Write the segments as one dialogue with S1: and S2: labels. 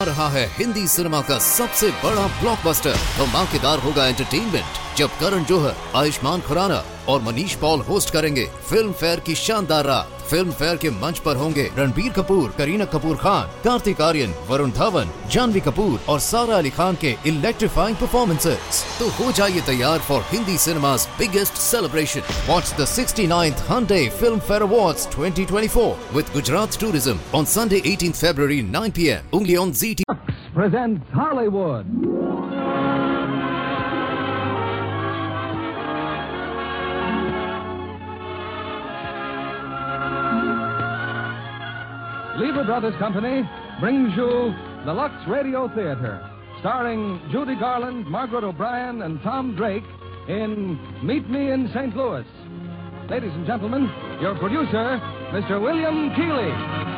S1: रहा है हिंदी सिनेमा का सबसे बड़ा ब्लॉकबस्टर। धमाकेदार होगा एंटरटेनमेंट जब करण जौहर, आयुष्मान खुराना और मनीष पॉल होस्ट करेंगे फिल्म फेयर की शानदार रात। फिल्म फेयर के मंच पर होंगे रणबीर कपूर, करीना कपूर खान, कार्तिक आर्यन, वरुण धवन, जानवी कपूर और सारा अली खान के इलेक्ट्रीफाइंग परफॉर्मेंसेस। तो हो जाइए तैयार for Hindi cinema's biggest celebration. Watch the 69th Hyundai Film Fair Awards 2024 with Gujarat Tourism on Sunday 18th February 9 p.m. only on ZT.
S2: Presents Hollywood. Lever Brothers Company brings you the Lux Radio Theater, starring Judy Garland, Margaret O'Brien, and Tom Drake in Meet Me in St. Louis. Ladies and gentlemen, your producer, Mr. William Keighley.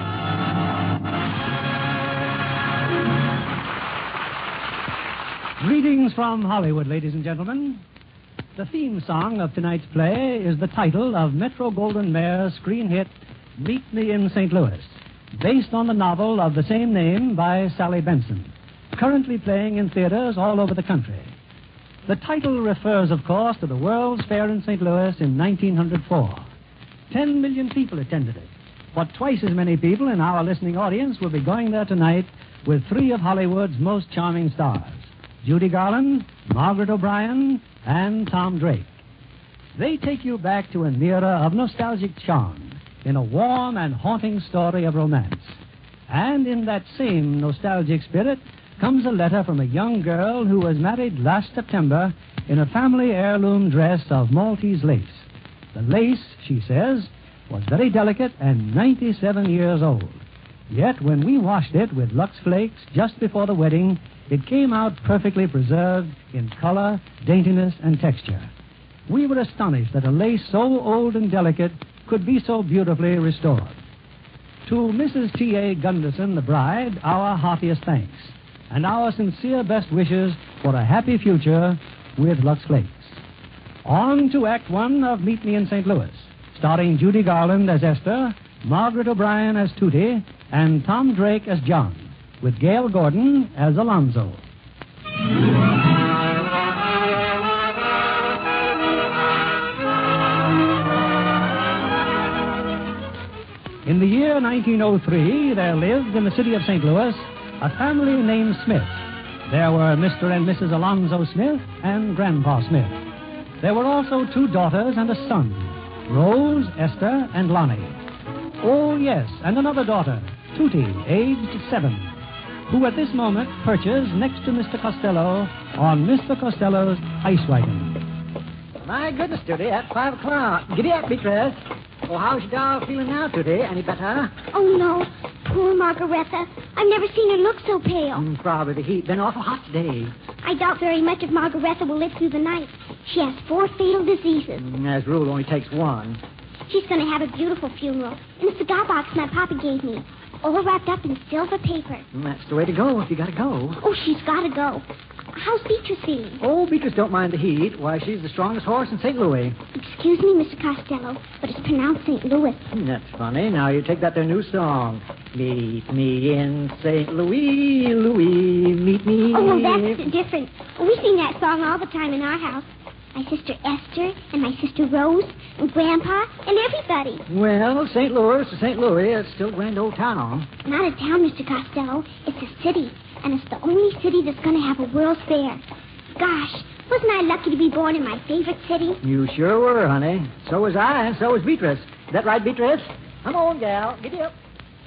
S3: Greetings from Hollywood, ladies and gentlemen. The theme song of tonight's play is the title of Metro-Goldwyn-Mayer's screen hit, Meet Me in St. Louis, based on the novel of the same name by Sally Benson, currently playing in theaters all over the country. The title refers, of course, to the World's Fair in St. Louis in 1904. 10 million people attended it, but twice as many people in our listening audience will be going there tonight with three of Hollywood's most charming stars, Judy Garland, Margaret O'Brien, and Tom Drake. They take you back to an era of nostalgic charm in a warm and haunting story of romance. And in that same nostalgic spirit comes a letter from a young girl who was married last September in a family heirloom dress of Maltese lace. The lace, she says, was very delicate and 97 years old. Yet when we washed it with Lux Flakes just before the wedding, it came out perfectly preserved in color, daintiness, and texture. We were astonished that a lace so old and delicate could be so beautifully restored. To Mrs. T.A. Gunderson, the bride, our heartiest thanks and our sincere best wishes for a happy future with Lux Flakes. On to Act One of Meet Me in St. Louis, starring Judy Garland as Esther, Margaret O'Brien as Tootie, and Tom Drake as John, with Gail Gordon as Alonzo. In the year 1903, there lived in the city of St. Louis a family named Smith. There were Mr. and Mrs. Alonzo Smith and Grandpa Smith. There were also two daughters and a son, Rose, Esther, and Lonnie. Oh, yes, and another daughter, Tootie, aged 7, who at this moment perches next to Mr. Costello on Mr. Costello's ice wagon.
S4: My goodness, Tootie, that's 5 o'clock. Giddy up, Beatrice. Well, how's your doll feeling now, Tootie? Any better?
S5: Oh, no. Poor Margaretha. I've never seen her look so pale.
S4: Probably the heat. Been awful hot today.
S5: I doubt very much if Margaretha will live through the night. She has 4 fatal diseases.
S4: As a rule, only takes one.
S5: She's going to have a beautiful funeral in a cigar box my papa gave me, all wrapped up in silver paper.
S4: That's the way to go if you gotta go.
S5: Oh, she's got to go. How's Beatrice feeling?
S4: Oh, Beatrice don't mind the heat. Why, she's the strongest horse in St. Louis.
S5: Excuse me, Mr. Costello, but it's pronounced St. Louis.
S4: That's funny. Now you take that their new song. Meet me in St. Louis, Louis, meet me.
S5: Oh, well, that's different. We sing that song all the time in our house. My sister Esther and my sister Rose and Grandpa and everybody.
S4: Well, St. Louis is St. Louis. It's still a grand old town.
S5: Not a town, Mr. Costello. It's a city. And it's the only city that's going to have a World's Fair. Gosh, wasn't I lucky to be born in my favorite city?
S4: You sure were, honey. So was I, and so was Beatrice. Is that right, Beatrice? Come on, gal. Giddy up.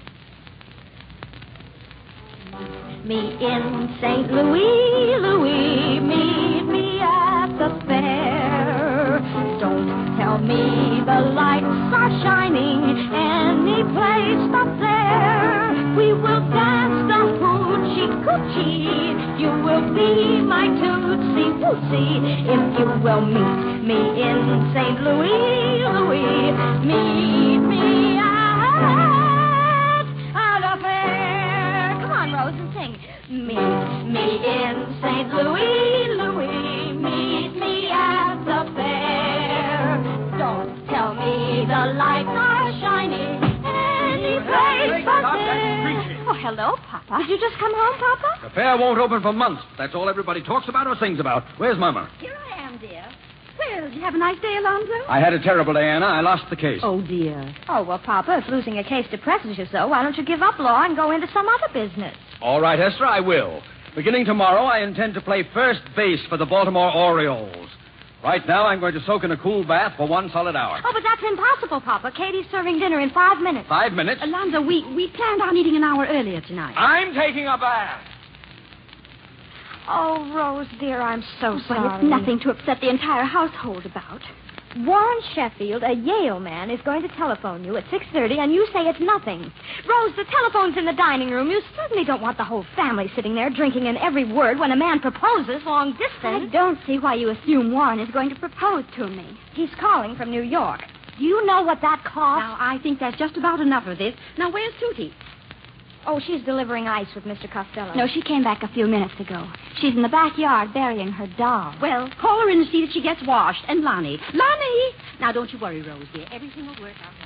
S6: Me in St. Louis, Louis, meet me at the fair. Don't tell me the lights are shining any place but there. We will dance the hoochie coochie. You will be my tootsie wootsie if you will meet me in St. Louis, Louis. Meet me at the fair. Come on, Rose, and sing. Meet me in St. Louis, Louis. Meet me at the fair. Don't tell me the lights are shining any place but there. Oh, hello, Papa. Did you just come home, Papa?
S2: The fair won't open for months. That's all everybody talks about or sings about. Where's Mama?
S6: Here I am, dear. Well, did you have a nice day, Alonzo?
S2: I had a terrible day, Anna. I lost the case.
S6: Oh, dear. Oh, well, Papa, if losing a case depresses you so, why don't you give up law and go into some other business?
S2: All right, Esther, I will. Beginning tomorrow, I intend to play first base for the Baltimore Orioles. Right now, I'm going to soak in a cool bath for 1 solid hour.
S6: Oh, but that's impossible, Papa. Katie's serving dinner in 5 minutes.
S2: 5 minutes?
S6: Alonzo, we planned on eating an hour earlier tonight.
S2: I'm taking a bath.
S6: Oh, Rose, dear, I'm so sorry.
S5: But it's nothing to upset the entire household about.
S6: Warren Sheffield, a Yale man, is going to telephone you at 6:30, and you say it's nothing. Rose, the telephone's in the dining room. You certainly don't want the whole family sitting there drinking in every word when a man proposes long distance.
S5: I don't see why you assume Warren is going to propose to me.
S6: He's calling from New York. Do you know what that costs?
S5: Now, I think that's just about enough of this. Now, where's Tootie?
S6: Oh, she's delivering ice with Mr. Costello.
S5: No, she came back a few minutes ago. She's in the backyard burying her doll.
S7: Well, call her in and see that she gets washed. And Lonnie. Lonnie! Now, don't you worry, Rose, dear. Everything will work out.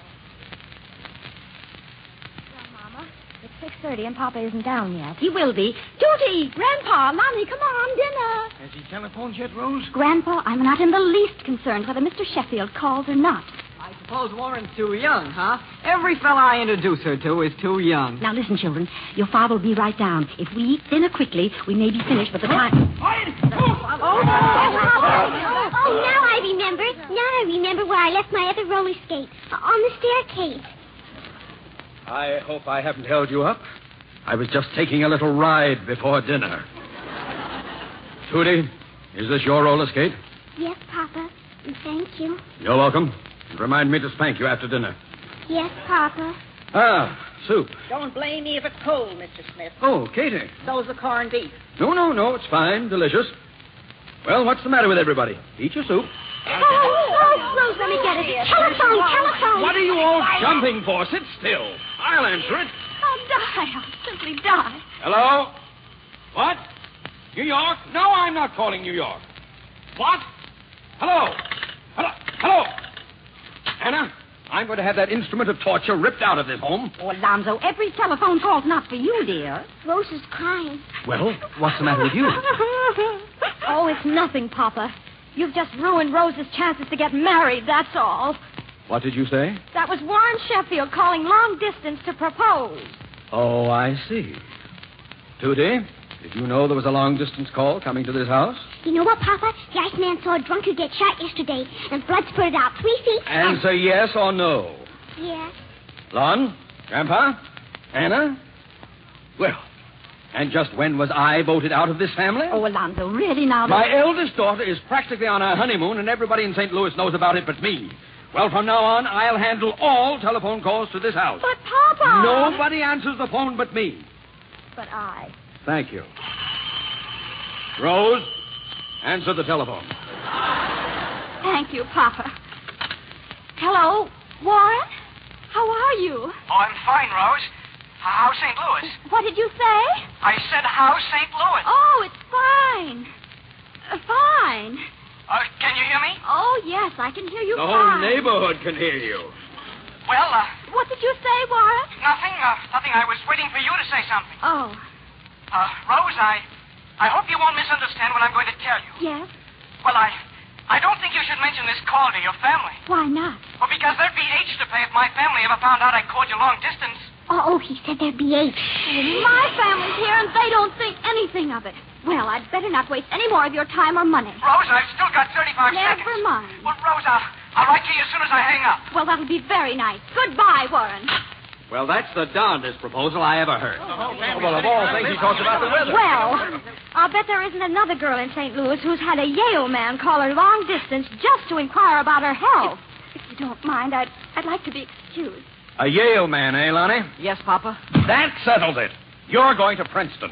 S6: Well, Mama, it's 6:30 and Papa isn't down yet.
S7: He will be. Tootie! Grandpa! Lonnie, come on, dinner!
S2: Has he telephoned yet, Rose?
S5: Grandpa, I'm not in the least concerned whether Mr. Sheffield calls or not.
S4: I suppose Warren's too young, huh? Every fella I introduce her to is too young.
S7: Now, listen, children. Your father will be right down. If we eat dinner quickly, we may be finished by the time...
S5: Oh, now I remember. Now I remember where I left my other roller skate. On the staircase.
S2: I hope I haven't held you up. I was just taking a little ride before dinner. Tootie, is this your roller skate?
S5: Yes, Papa. Thank you.
S2: You're welcome. And remind me to spank you after dinner.
S5: Yes, Papa.
S2: Ah, soup.
S7: Don't blame me if it's cold, Mr. Smith.
S2: Oh, Katie.
S7: So's the corned beef.
S2: No, it's fine. Delicious. Well, what's the matter with everybody? Eat your soup.
S5: Rose, let me get it. Telephone.
S2: What are you all jumping for? Sit still. I'll answer it.
S6: I'll die. I'll simply die.
S2: Hello? What? New York? No, I'm not calling New York. What? Hello? Hello? Anna, I'm going to have that instrument of torture ripped out of this home.
S7: Oh, Alonzo, every telephone call's not for you, dear.
S5: Rose is crying.
S2: Well, what's the matter with you?
S6: Oh, it's nothing, Papa. You've just ruined Rose's chances to get married, that's all.
S2: What did you say?
S6: That was Warren Sheffield calling long distance to propose.
S2: Oh, I see. Tootie, did you know there was a long-distance call coming to this house?
S5: You know what, Papa? The Iceman saw a drunkard get shot yesterday, and blood spurted out 3 feet.
S2: Answer yes or no.
S5: Yes.
S2: Lon? Grandpa? Anna? Well, and just when was I voted out of this family?
S7: Oh, Alonzo, really now...
S2: My eldest daughter is practically on her honeymoon, and everybody in St. Louis knows about it but me. Well, from now on, I'll handle all telephone calls to this house.
S6: But, Papa...
S2: Nobody answers the phone but me.
S6: But I...
S2: Thank you. Rose, answer the telephone.
S6: Thank you, Papa. Hello, Warren? How are you?
S8: Oh, I'm fine, Rose. How's St. Louis?
S6: What did you say?
S8: I said, how's St. Louis?
S6: Oh, it's fine. Fine.
S8: Can you hear me?
S6: Oh, yes, I can hear you
S2: The
S6: fine.
S2: whole neighborhood can hear you.
S8: Well,
S6: What did you say, Warren?
S8: nothing. Nothing. I was waiting for you to say something.
S6: Oh,
S8: Rose, I hope you won't misunderstand what I'm going to tell you.
S5: Yes?
S8: Well, I don't think you should mention this call to your family.
S5: Why not?
S8: Well, because there'd be H to pay if my family ever found out I called you long distance.
S5: Oh, he said there'd be 8.
S6: my family's here and they don't think anything of it. Well, I'd better not waste any more of your time or money.
S8: Rose, I've still got 35 seconds.
S6: Never mind.
S8: Well, Rose, I'll write to you as soon as I hang up.
S6: Well, that'll be very nice. Goodbye, Warren.
S2: Well, that's the darndest proposal I ever heard. Well, of all things, he talks about the weather.
S6: Well, I'll bet there isn't another girl in St. Louis who's had a Yale man call her long distance just to inquire about her health.
S5: If you don't mind, I'd like to be excused.
S2: A Yale man, eh, Lonnie?
S4: Yes, Papa?
S2: That settles it. You're going to Princeton.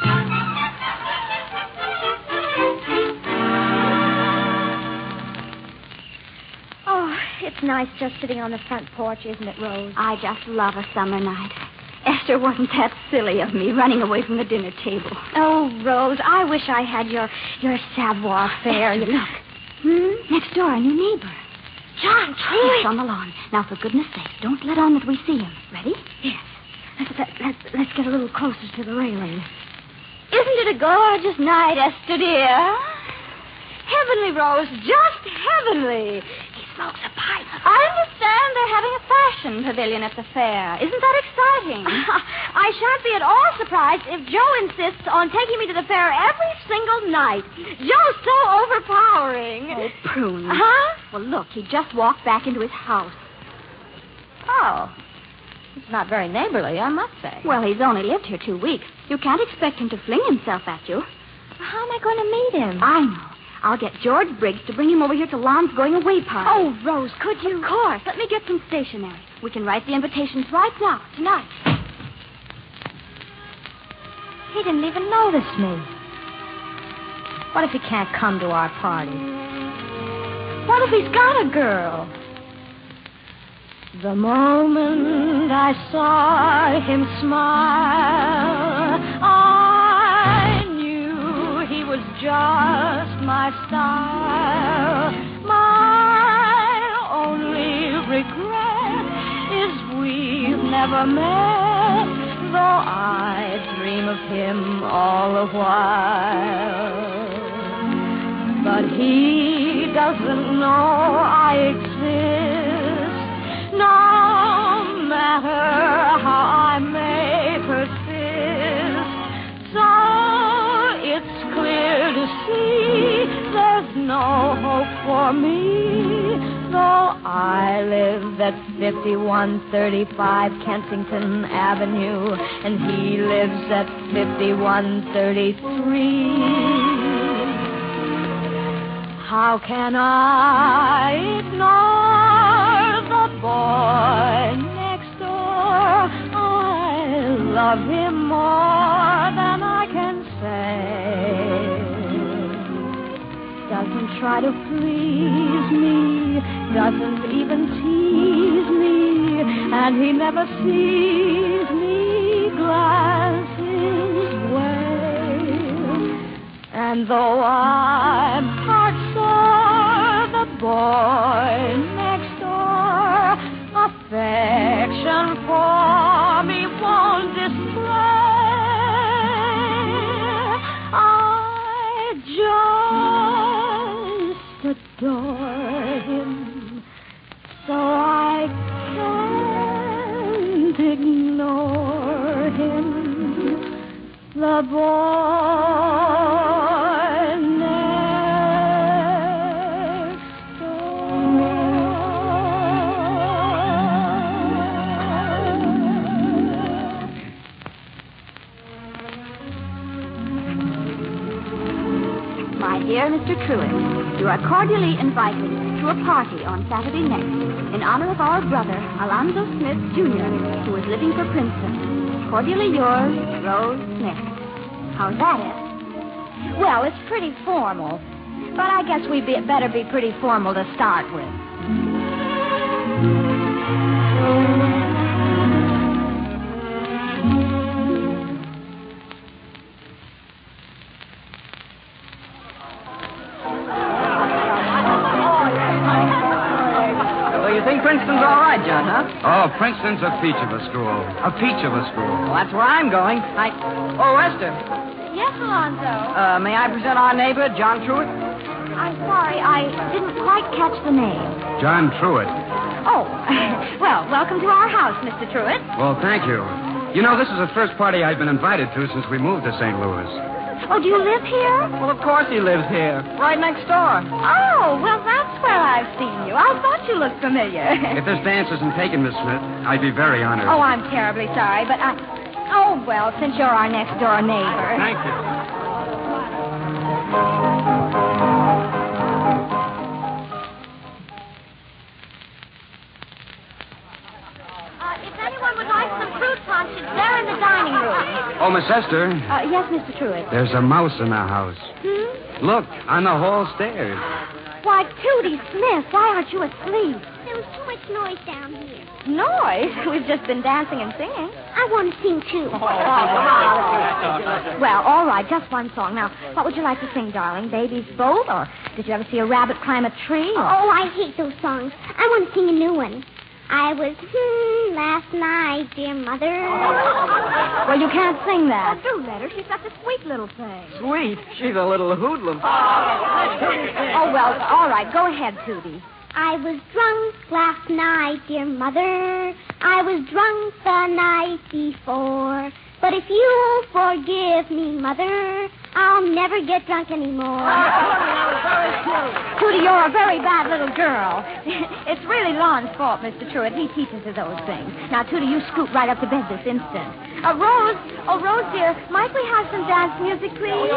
S6: Oh, it's nice just sitting on the front porch, isn't it, Rose?
S5: I just love a summer night. Esther, wasn't that silly of me, running away from the dinner table?
S6: Oh, Rose, I wish I had your savoir faire.
S5: Look. Next door, a new neighbor.
S6: John
S5: He's
S6: Troy.
S5: on the lawn. Now, for goodness sake, don't let on that we see him. Ready?
S6: Yes. Let's get a little closer to the railing. Isn't it a gorgeous night, Esther, dear? Heavenly, Rose, just heavenly. He smokes a pipe. I understand they're having a fashion pavilion at the fair. Isn't that exciting? I shan't be at all surprised if Joe insists on taking me to the fair every single night. Joe's so overpowering. Oh, Prune. Huh? Well, look, he just walked back into his house. Oh. It's not very neighborly, I must say. Well, he's only lived here 2 weeks. You can't expect him to fling himself at you. How am I going to meet him? I know. I'll get George Briggs to bring him over here to Lon's going-away party. Oh, Rose, could you? Of course. Let me get some stationery. We can write the invitations right now, tonight. He didn't even notice me. What if he can't come to our party? What if he's got a girl? The moment I saw him smile, I knew he was just my style. My only regret is we've never met, though I dream of him all the while. But he doesn't know I exist. No matter how I may persist, so it's clear to see there's no hope for me, though I live at 5135 Kensington Avenue, and he lives at 5133. How can I ignore the boy next door? I love him more than I can say. Doesn't try to please me, doesn't even tease me, and he never sees me glance his way. And though I'm heart sore, the boy next door affection for me won't display. I just adore him, so I can't ignore him. The boy next door. My dear Mr. Truitt, you are cordially invited to a party on Saturday next in honor of our brother, Alonzo Smith, Jr., who is living for Princeton. Cordially yours, Rose Smith. How's that, Ed? Well, it's pretty formal, but I guess we'd better be pretty formal to start with.
S4: Princeton's all right, John, huh?
S9: Oh, Princeton's a peach of a school. A peach of a school.
S4: Well, that's where I'm going. Oh, Esther.
S6: Yes, Alonzo?
S4: May I present our neighbor, John Truitt?
S6: I'm sorry, I didn't quite catch the name.
S9: John Truitt.
S6: Oh, well, welcome to our house, Mr. Truitt.
S9: Well, thank you. You know, this is the first party I've been invited to since we moved to St. Louis.
S6: Oh, do you live here?
S4: Well, of course he lives here. Right next door.
S6: Oh, well, that's where I've seen you. I thought you looked familiar.
S9: If this dance isn't taken, Miss Smith, I'd be very honored.
S6: Oh, I'm terribly sorry, but Oh, well, since you're our next-door neighbor.
S9: Thank you.
S6: If anyone would like some fruit punch, it's there in the dining room.
S9: Oh, Miss Esther.
S6: Yes, Mr. Truitt.
S9: There's a mouse in the house. Look, on the hall stairs.
S6: Why, Tootie Smith, why aren't you asleep?
S5: There was too much noise down here.
S6: Noise? We've just been dancing and singing.
S5: I want to sing, too.
S6: Well, all right, just one song. Now, what would you like to sing, darling? Baby's Boat, or did you ever see a rabbit climb a tree? Or...
S5: Oh, I hate those songs. I want to sing a new one. I was last night, dear mother.
S6: Well, you can't sing that. Oh, do let her. She's such a sweet little thing.
S4: Sweet. She's a little hoodlum.
S6: Oh, well, all right. Go ahead, Tootie.
S5: I was drunk last night, dear mother. I was drunk the night before. But if you'll forgive me, Mother, I'll never get drunk anymore.
S6: Tootie, you're a very bad little girl. It's really Lon's fault, Mr. Truitt. He teaches her those things. Now, Tootie, you scoot right up to bed this instant. Rose. Oh, Rose, dear, might we have some dance music, please?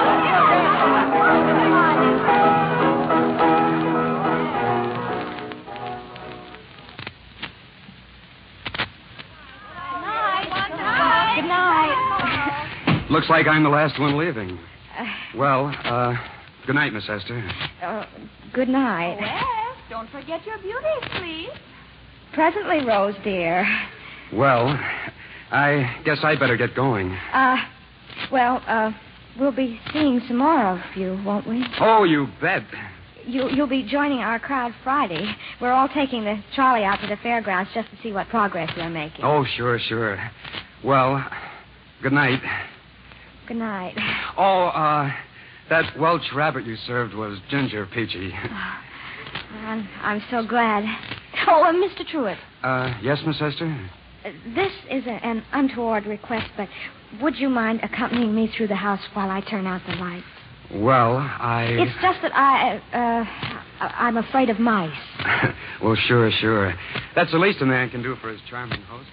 S6: Good night.
S9: Looks like I'm the last one leaving. Well, good night, Miss Esther.
S6: Good night.
S7: Well, don't forget your beauties, please.
S6: Presently, Rose, dear.
S9: Well, I guess I better get going.
S6: We'll be seeing some more of you, won't we?
S9: Oh, you bet.
S6: You'll be joining our crowd Friday. We're all taking the trolley out to the fairgrounds just to see what progress we're making.
S9: Oh, sure. Well, good night.
S6: Good night.
S9: Oh, that Welch rabbit you served was ginger peachy.
S6: I'm so glad. Oh, Mr. Truitt.
S9: Yes, Miss Esther?
S6: This is an untoward request, but would you mind accompanying me through the house while I turn out the lights?
S9: Well,
S6: It's just that I'm afraid of mice.
S9: Well, sure. That's the least a man can do for his charming hostess.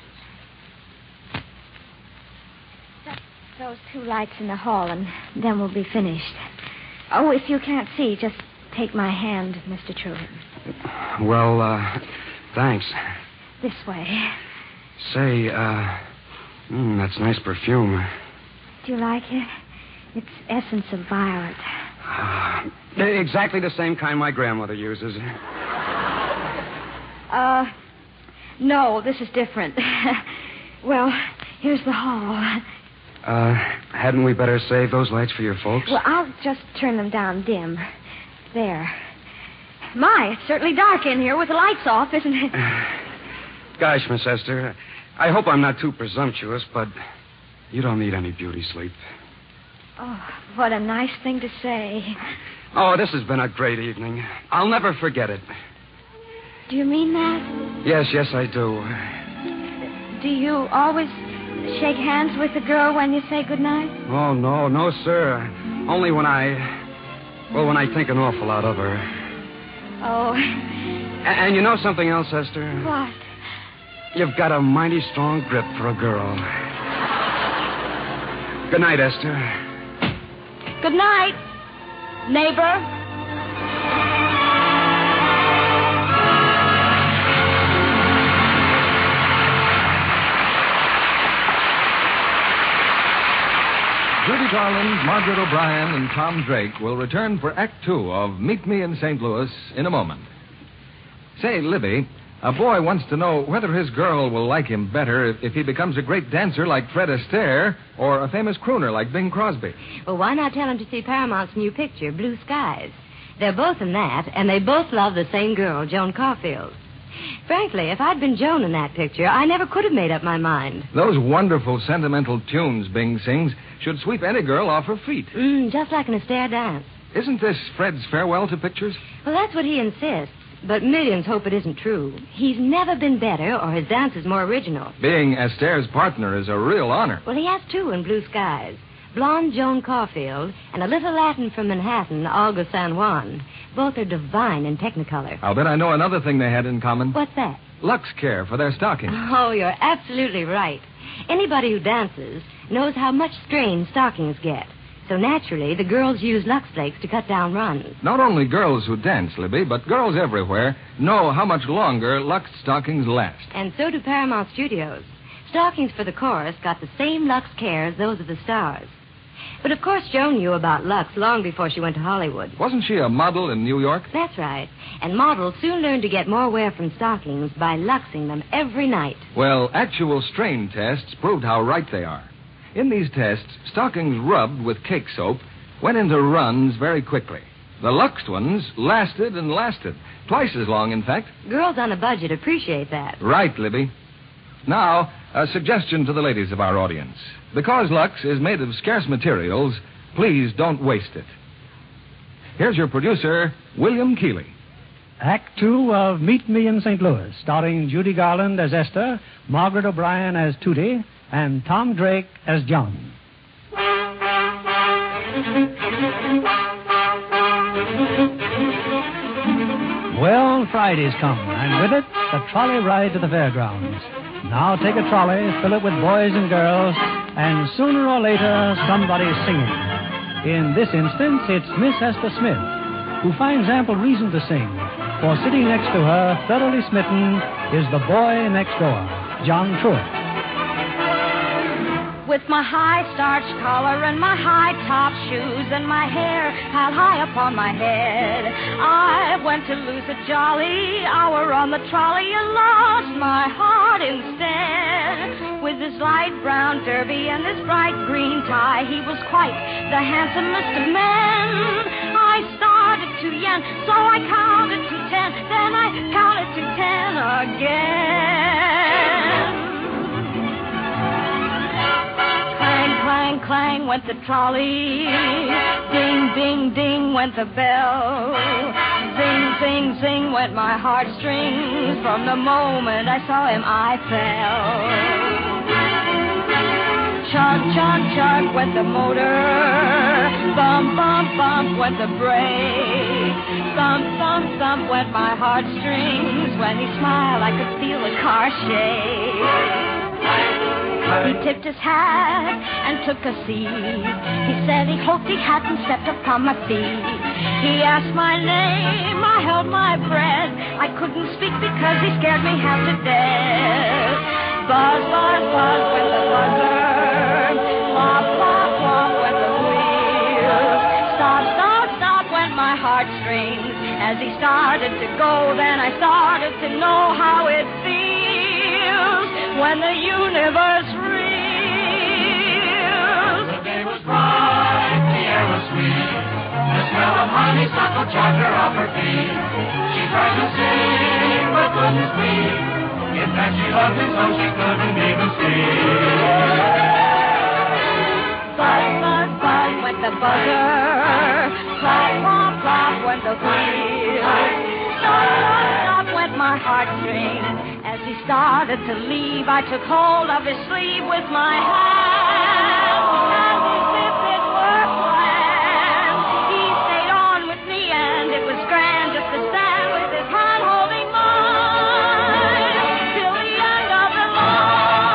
S6: Those two lights in the hall, and then we'll be finished. Oh, if you can't see, just take my hand, Mr. Truitt.
S9: Well, thanks.
S6: This way.
S9: Say, that's nice perfume.
S6: Do you like it? It's essence of violet.
S9: Exactly the same kind my grandmother uses.
S6: No, this is different. Well, here's the hall.
S9: Hadn't we better save those lights for your folks?
S6: Well, I'll just turn them down dim. There. My, it's certainly dark in here with the lights off, isn't it?
S9: Gosh, Miss Esther, I hope I'm not too presumptuous, but you don't need any beauty sleep.
S6: Oh, what a nice thing to say.
S9: Oh, this has been a great evening. I'll never forget it.
S6: Do you mean that?
S9: Yes, I do.
S6: Do you always shake hands with the girl when you say goodnight?
S9: Oh, no, sir. Only when I think an awful lot of her.
S6: Oh.
S9: And you know something else, Esther?
S6: What?
S9: You've got a mighty strong grip for a girl. Good night, Esther.
S6: Good night, neighbor.
S2: Judy Garland, Margaret O'Brien, and Tom Drake will return for Act Two of Meet Me in St. Louis in a moment. Say, Libby, a boy wants to know whether his girl will like him better if he becomes a great dancer like Fred Astaire or a famous crooner like Bing Crosby.
S10: Well, why not tell him to see Paramount's new picture, Blue Skies? They're both in that, and they both love the same girl, Joan Caulfield. Frankly, if I'd been Joan in that picture, I never could have made up my mind.
S2: Those wonderful sentimental tunes Bing sings should sweep any girl off her feet.
S10: Just like an Astaire dance.
S2: Isn't this Fred's farewell to pictures?
S10: Well, that's what he insists. But millions hope it isn't true. He's never been better, or his dance is more original.
S2: Being Astaire's partner is a real honor.
S10: Well, he has two in Blue Skies. Blonde Joan Caulfield and a little Latin from Manhattan, Olga San Juan. Both are divine in Technicolor.
S2: I'll bet I know another thing they had in common.
S10: What's that?
S2: Lux Care for their stockings.
S10: Oh, you're absolutely right. Anybody who dances knows how much strain stockings get. So naturally, the girls use Lux Flakes to cut down runs.
S2: Not only girls who dance, Libby, but girls everywhere know how much longer Lux stockings last.
S10: And so do Paramount Studios. Stockings for the chorus got the same Lux care as those of the stars. But of course, Joan knew about Lux long before she went to Hollywood.
S2: Wasn't she a model in New York?
S10: That's right. And models soon learned to get more wear from stockings by luxing them every night.
S2: Well, actual strain tests proved how right they are. In these tests, stockings rubbed with cake soap went into runs very quickly. The Lux ones lasted and lasted. Twice as long, in fact.
S10: Girls on a budget appreciate that.
S2: Right, Libby. Now, a suggestion to the ladies of our audience. Because Lux is made of scarce materials, please don't waste it. Here's your producer, William Keeley.
S3: Act 2 of Meet Me in St. Louis, starring Judy Garland as Esther, Margaret O'Brien as Tootie, and Tom Drake as John. Well, Friday's come, and with it, the trolley ride to the fairgrounds. Now take a trolley, fill it with boys and girls, and sooner or later, somebody's singing. In this instance, it's Miss Esther Smith, who finds ample reason to sing, for sitting next to her, thoroughly smitten, is the boy next door, John Truitt.
S6: With my high starched collar and my high top shoes and my hair piled high upon my head, I went to lose a jolly hour on the trolley and lost my heart instead. With his light brown derby and his bright green tie, he was quite the handsomest of men. I started to yen, so I counted to 10, then I counted to 10 again. Clang, clang went the trolley. Ding, ding, ding went the bell. Zing, zing, zing went my heartstrings. From the moment I saw him, I fell. Chug, chug, chug went the motor. Bump, bump, bump went the brake. Thump, thump, thump went my heartstrings. When he smiled, I could feel the car shake. He tipped his hat and took a seat. He said he hoped he hadn't stepped upon my feet. He asked my name, I held my breath. I couldn't speak because he scared me half to death. Buzz, buzz, buzz went the buzzer. Flop, flop, flop went the wheels. Stop, stop, stop went my heartstrings. As he started to go, then I started to know how it feels when the universe reels.
S11: The day was bright, the air was sweet. The smell of honeysuckle charmed her off her feet. She tried to sing, but couldn't speak. In fact, she loved him so she couldn't even speak.
S6: Buzz, buzz, buzz went the buzzer. Plop, plop, plop went the wheels. Stop, stop went my heartstrings. As he started to leave, I took hold of his sleeve with my hand, as if it were planned. He stayed on with me, and it was grand just to stand with his hand holding mine till the end of the line.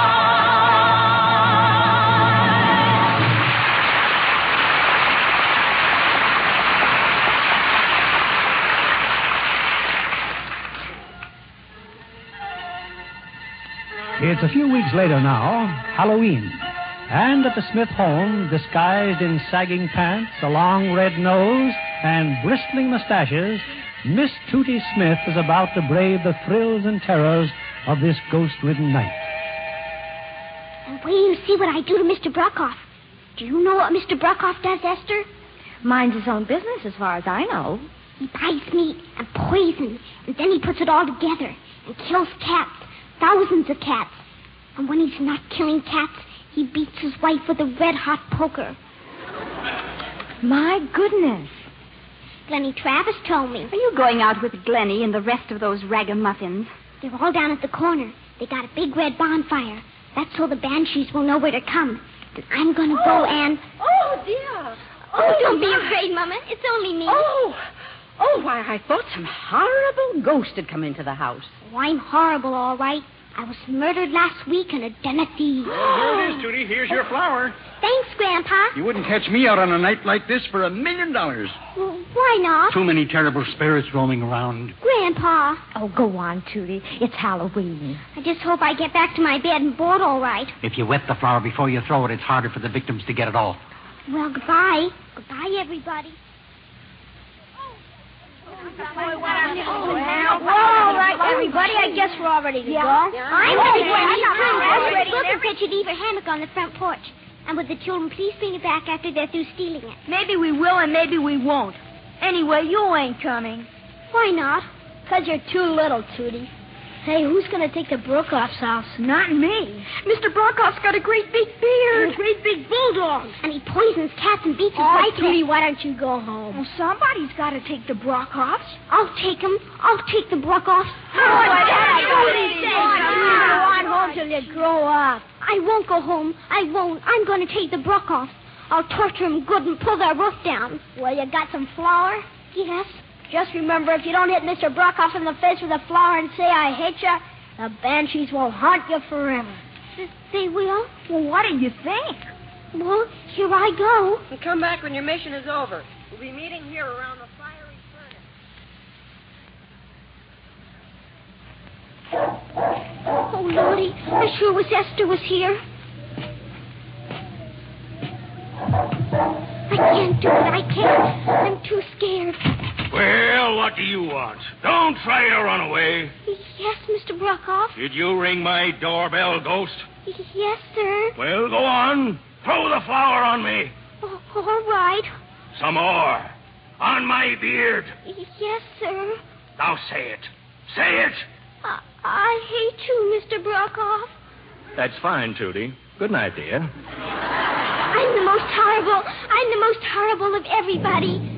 S3: It's a few weeks later now, Halloween. And at the Smith home, disguised in sagging pants, a long red nose, and bristling mustaches, Miss Tootie Smith is about to brave the thrills and terrors of this ghost-ridden night.
S5: And wait till you see what I do to Mr. Bruckoff. Do you know what Mr. Bruckoff does, Esther?
S7: Minds his own business as far as I know.
S5: He buys meat and poison, and then he puts it all together and kills cats, thousands of cats. And when he's not killing cats, he beats his wife with a red-hot poker.
S7: My goodness.
S5: Glennie Travis told me.
S7: Are you going out with Glennie and the rest of those ragamuffins?
S5: They're all down at the corner. They got a big red bonfire. That's so the banshees will know where to come. And I'm going to go and...
S7: Oh, dear.
S5: Oh, don't be afraid, Mama. It's only me.
S7: Oh, why, I thought some horrible ghost had come into the house.
S5: Oh, I'm horrible, all right. I was murdered last week in a den of thieves.
S12: Here it is, Tootie. Here's your flower.
S5: Thanks, Grandpa.
S12: You wouldn't catch me out on a night like this for $1 million.
S5: Well, why not?
S12: Too many terrible spirits roaming around.
S5: Grandpa.
S7: Oh, go on, Tootie. It's Halloween.
S5: I just hope I get back to my bed and board all right.
S12: If you wet the flower before you throw it, it's harder for the victims to get it off.
S5: Well, goodbye. Goodbye, everybody.
S6: All right, everybody. I guess we're all ready to go.
S5: I'm ready.
S6: I'm ready.
S5: Look, I bet you leave a hammock on the front porch. And would the children please bring it back after they're through stealing it?
S7: Maybe we will and maybe we won't.
S5: Anyway, you ain't coming. Why not? 'Cause you're too little, Tootie. Hey, who's going to take the Brookoff's house? Not me.
S7: Mr. Brockoff's got a great big beard.
S5: And a great big bulldog. And he poisons cats and beats his wife. Tootie, why don't you go home?
S7: Well, somebody's got to take the Brockoffs.
S5: I'll take him. I'll take the Brookoffs.
S7: Go on
S5: home till you grow up. I won't go home. I won't. I'm going to take the Brookoffs. I'll torture them good and pull their roof down. Well, you got some flour? Yes. Just remember, if you don't hit Mr. Brockoff in the face with a flower and say, I hate you, the Banshees will haunt you forever. They will?
S7: Well, what do you think?
S5: Well, here I go.
S13: And come back when your mission is over. We'll be meeting here around the fiery furnace.
S5: Oh, Lordy, I sure wish Esther was here. I can't do it. I can't. I'm too scared.
S14: Well, what do you want? Don't try to run away.
S5: Yes, Mr. Brockoff.
S14: Did you ring my doorbell, Ghost?
S5: Yes, sir.
S14: Well, go on. Throw the flour on me.
S5: Oh, all right.
S14: Some more. On my beard.
S5: Yes, sir.
S14: Now say it. Say it.
S5: I hate you, Mr. Brockoff.
S14: That's fine, Tootie. Good night, dear.
S5: I'm the most horrible of everybody.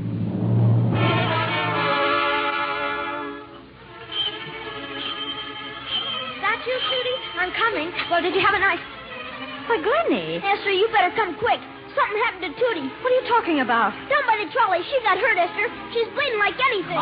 S7: You, Tootie? I'm coming. Well, did you have a nice... Why, Glennie.
S5: Esther, you better come quick. Something happened to Tootie.
S7: What are you talking about?
S5: Down by the trolley. She got hurt, Esther. She's bleeding like anything.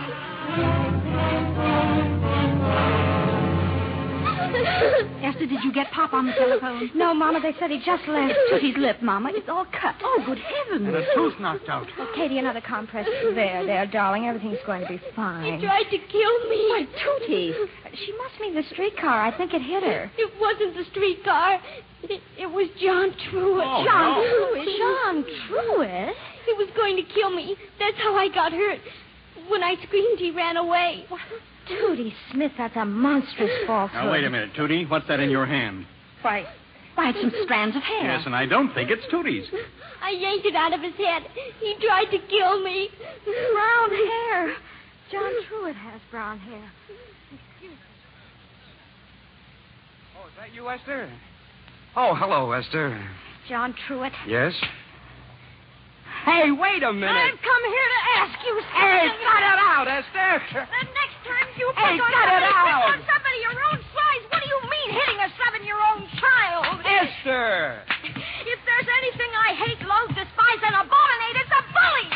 S7: Esther, did you get Pop on the telephone? No, Mama. They said he just left. It's Tootie's lip, Mama. It's all cut. Oh, good heavens.
S12: And a tooth knocked out.
S7: Oh, Katie, another compress. There, darling. Everything's going to be fine.
S5: He tried to kill me.
S7: Why, Tootie. She must mean the streetcar. I think it hit her.
S5: It wasn't the streetcar. It was John Truitt.
S12: Oh,
S7: John
S12: no.
S7: Truitt? John Truitt?
S5: He was going to kill me. That's how I got hurt. When I screamed, he ran away.
S7: Tootie Smith, that's a monstrous falsehood.
S12: Now, wait a minute, Tootie. What's that in your hand?
S7: Why, it's some strands of hair.
S12: Yes, and I don't think it's Tootie's.
S5: I yanked it out of his head. He tried to kill me.
S7: Brown hair. John Truitt has brown hair. Excuse me.
S9: Oh, is that you, Esther? Oh, hello, Esther.
S7: John Truitt?
S9: Yes? Hey, wait a minute.
S7: I've come here to ask you something.
S9: Hey, cut it out, Esther.
S7: The next time you
S9: Hey,
S7: pick on
S9: cut it out.
S7: somebody your own size, what do you mean hitting a 7-year-old child?
S9: Esther.
S7: If there's anything I hate, loathe, despise, and abominate, it's a bully.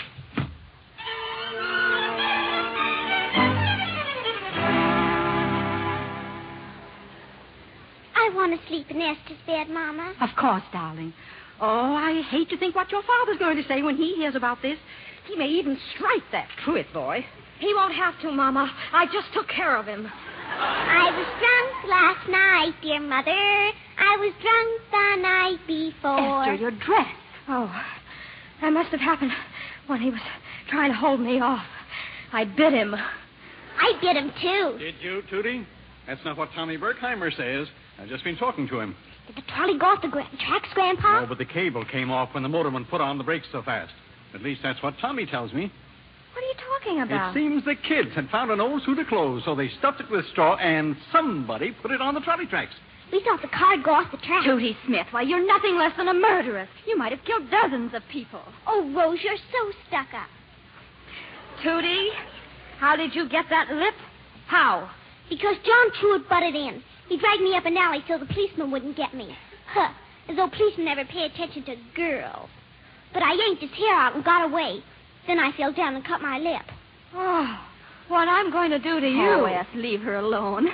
S5: I want to sleep in Esther's bed, Mama.
S7: Of course, darling. Oh, I hate to think what your father's going to say when he hears about this. He may even strike that Truitt boy. He won't have to, Mama. I just took care of him.
S5: I was drunk last night, dear Mother. I was drunk the night before.
S7: Esther, your dress. Oh, that must have happened when he was trying to hold me off. I bit him.
S5: I bit him, too.
S12: Did you, Tootie? That's not what Tommy Berkheimer says. I've just been talking to him.
S5: Did the trolley go off the tracks, Grandpa?
S12: No, but the cable came off when the motorman put on the brakes so fast. At least that's what Tommy tells me.
S7: What are you talking about?
S12: It seems the kids had found an old suit of clothes, so they stuffed it with straw, and somebody put it on the trolley tracks.
S5: We thought the car'd go off the tracks.
S7: Tootie Smith, why, you're nothing less than a murderess. You might have killed dozens of people.
S5: Oh, Rose, you're so stuck up.
S7: Tootie, how did you get that lip? How?
S5: Because John Truitt butted in. He dragged me up an alley so the policeman wouldn't get me. Huh. As though policemen never pay attention to girls. But I yanked his hair out and got away. Then I fell down and cut my lip.
S7: Oh, what I'm going to do to you. Oh, yes, leave her alone.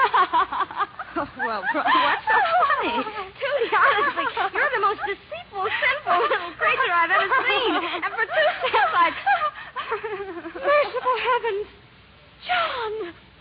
S7: Well, what's so funny? Tootie, honestly, you're the most deceitful, sinful little creature I've ever seen. And for 2 cents, I'd... Merciful heavens. John!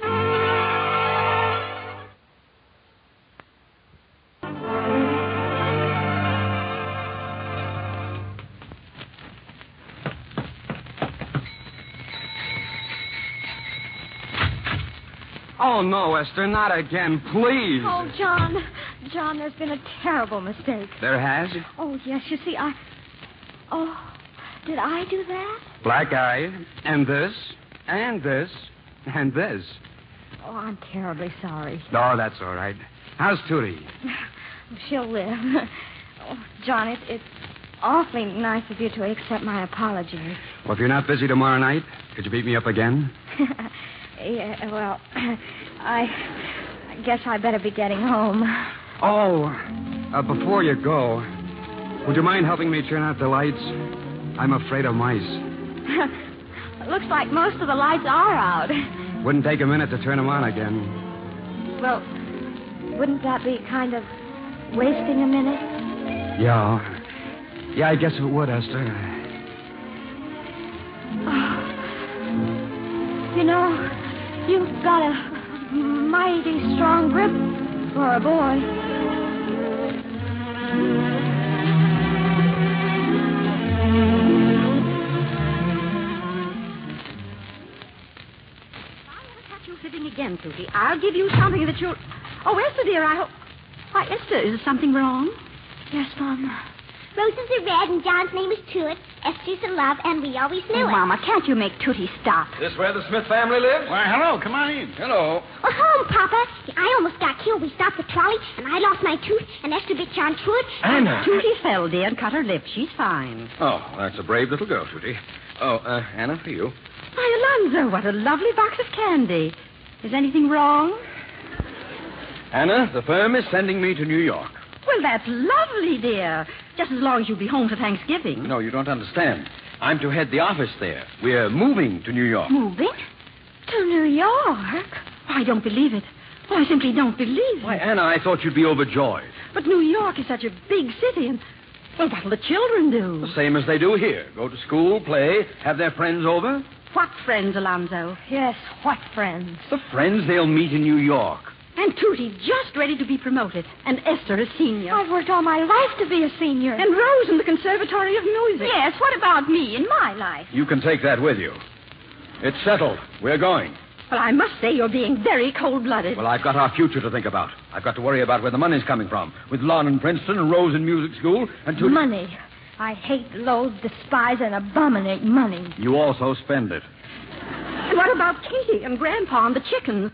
S9: Oh, no, Esther, not again, please.
S7: Oh, John, there's been a terrible mistake.
S9: There has?
S7: Oh, yes, you see, Oh,
S5: Did I do that?
S9: Black eye, and this, and this, and this.
S6: Oh, I'm terribly sorry.
S9: Oh, that's all right. How's Tootie?
S6: She'll live. Oh, John, it's awfully nice of you to accept my apologies.
S9: Well, if you're not busy tomorrow night, could you beat me up again?
S6: Yeah, well, I guess I better be getting home.
S9: Oh, before you go, would you mind helping me turn out the lights? I'm afraid of mice.
S6: It looks like most of the lights are out.
S9: Wouldn't take a minute to turn them on again.
S6: Well, wouldn't that be kind of wasting a minute?
S9: Yeah. Yeah, I guess it would, Esther.
S6: Oh. You know, you've got a mighty strong grip for a boy.
S10: Sitting again, Tootie. I'll give you something that you'll... Oh, Esther, dear, I hope... Why, Esther, is something wrong?
S5: Yes, Mom. Roses are red, and John's name is Tuit. Esther's a love, and we always knew it.
S10: Mama, can't you make Tootie stop?
S15: This where the Smith family lives?
S12: Why, hello. Come on in.
S15: Hello.
S5: Oh, home, Papa. I almost got killed. We stopped the trolley, and I lost my tooth, and Esther bit John's foot.
S15: Anna.
S10: Tootie fell, dear, and cut her lip. She's fine.
S15: Oh, that's a brave little girl, Tootie. Oh, Anna, for you.
S10: Why, Alonzo, what a lovely box of candy. Is anything wrong?
S15: Anna, the firm is sending me to New York.
S10: Well, that's lovely, dear. Just as long as you'll be home for Thanksgiving.
S15: No, you don't understand. I'm to head the office there. We're moving to New York.
S10: Moving? To New York? I don't believe it. Oh, I simply don't believe it.
S15: Why, Anna, I thought you'd be overjoyed.
S10: But New York is such a big city, and... Well, what'll the children do?
S15: The same as they do here. Go to school, play, have their friends over.
S10: What friends, Alonzo?
S6: Yes, what friends?
S15: The friends they'll meet in New York.
S10: And Tootie just ready to be promoted. And Esther a senior.
S6: I've worked all my life to be a senior.
S10: And Rose in the Conservatory of Music.
S6: Yes, what about me in my life?
S15: You can take that with you. It's settled. We're going.
S10: Well, I must say you're being very cold-blooded.
S15: Well, I've got our future to think about. I've got to worry about where the money's coming from. With Lon in Princeton and Rose in music school and Tootie...
S6: Money. I hate, loathe, despise, and abominate money.
S15: You also spend it.
S10: And what about Katie and Grandpa and the chickens?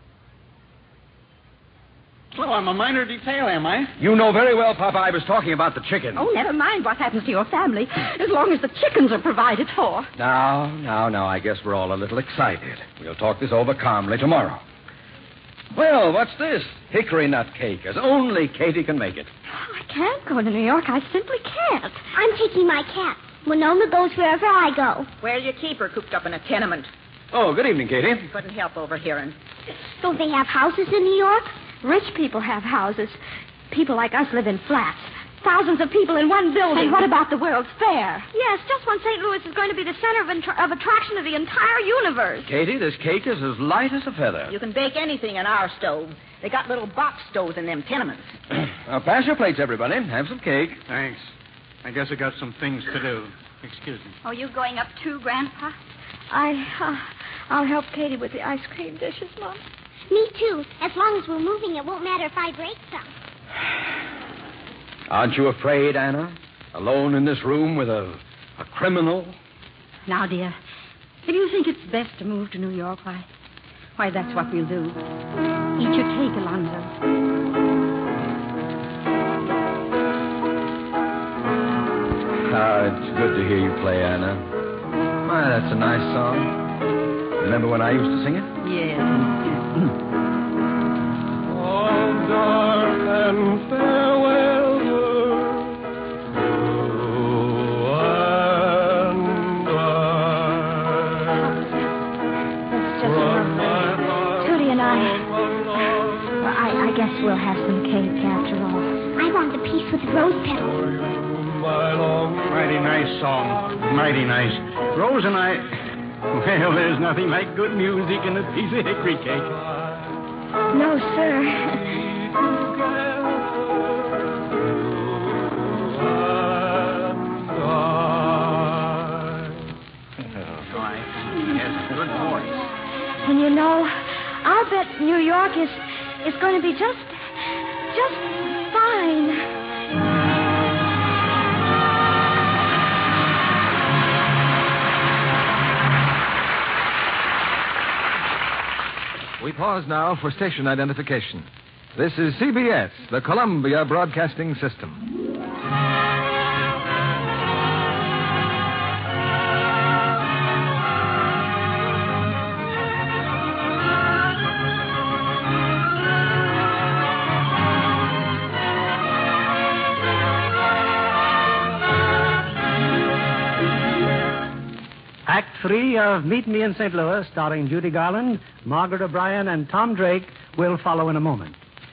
S12: Well, I'm a minor detail, am I?
S15: You know very well, Papa, I was talking about the chickens.
S10: Oh, never mind what happens to your family, as long as the chickens are provided for.
S15: Now, I guess we're all a little excited. We'll talk this over calmly tomorrow. Well, what's this? Hickory nut cake, as only Katie can make it.
S6: I can't go to New York. I simply can't.
S5: I'm taking my cat. Winona goes wherever I go.
S13: Where'll you keep her cooped up in a tenement?
S15: Oh, good evening, Katie.
S13: Couldn't help overhearing.
S5: Don't they have houses in New York?
S6: Rich people have houses. People like us live in flats. Thousands of people in one building.
S10: And what about the World's Fair?
S7: Yes, just when St. Louis is going to be the center of attraction of the entire universe.
S15: Katie, this cake is as light as a feather.
S13: You can bake anything in our stove. They got little box stoves in them tenements.
S15: Now, pass your plates, everybody. Have some cake.
S12: Thanks. I guess I got some things to do. Excuse me.
S7: Are you going up too, Grandpa?
S6: I'll help Katie with the ice cream dishes, Mom.
S5: Me too. As long as we're moving, it won't matter if I break some.
S15: Aren't you afraid, Anna? Alone in this room with a criminal?
S10: Now, dear, if you think it's best to move to New York, why, that's what we'll do. Eat your cake, Alonzo.
S15: It's good to hear you play, Anna. Why, that's a nice song. Remember when I used to sing it?
S10: Yes.
S11: All dark and farewell
S6: Tootie and I guess we'll have some cake after all.
S5: I want the piece with rose petals.
S12: Mighty nice song. Mighty nice. Rose and I... Well, there's nothing like good music and a piece of hickory cake.
S6: No, sir.
S12: He has a good voice.
S6: And you know, I'll bet New York is going to be just fine.
S2: pause now for station identification. This is CBS, the Columbia Broadcasting System.
S3: Act 3 of Meet Me in St. Louis, starring Judy Garland, Margaret O'Brien, and Tom Drake, will follow in a moment.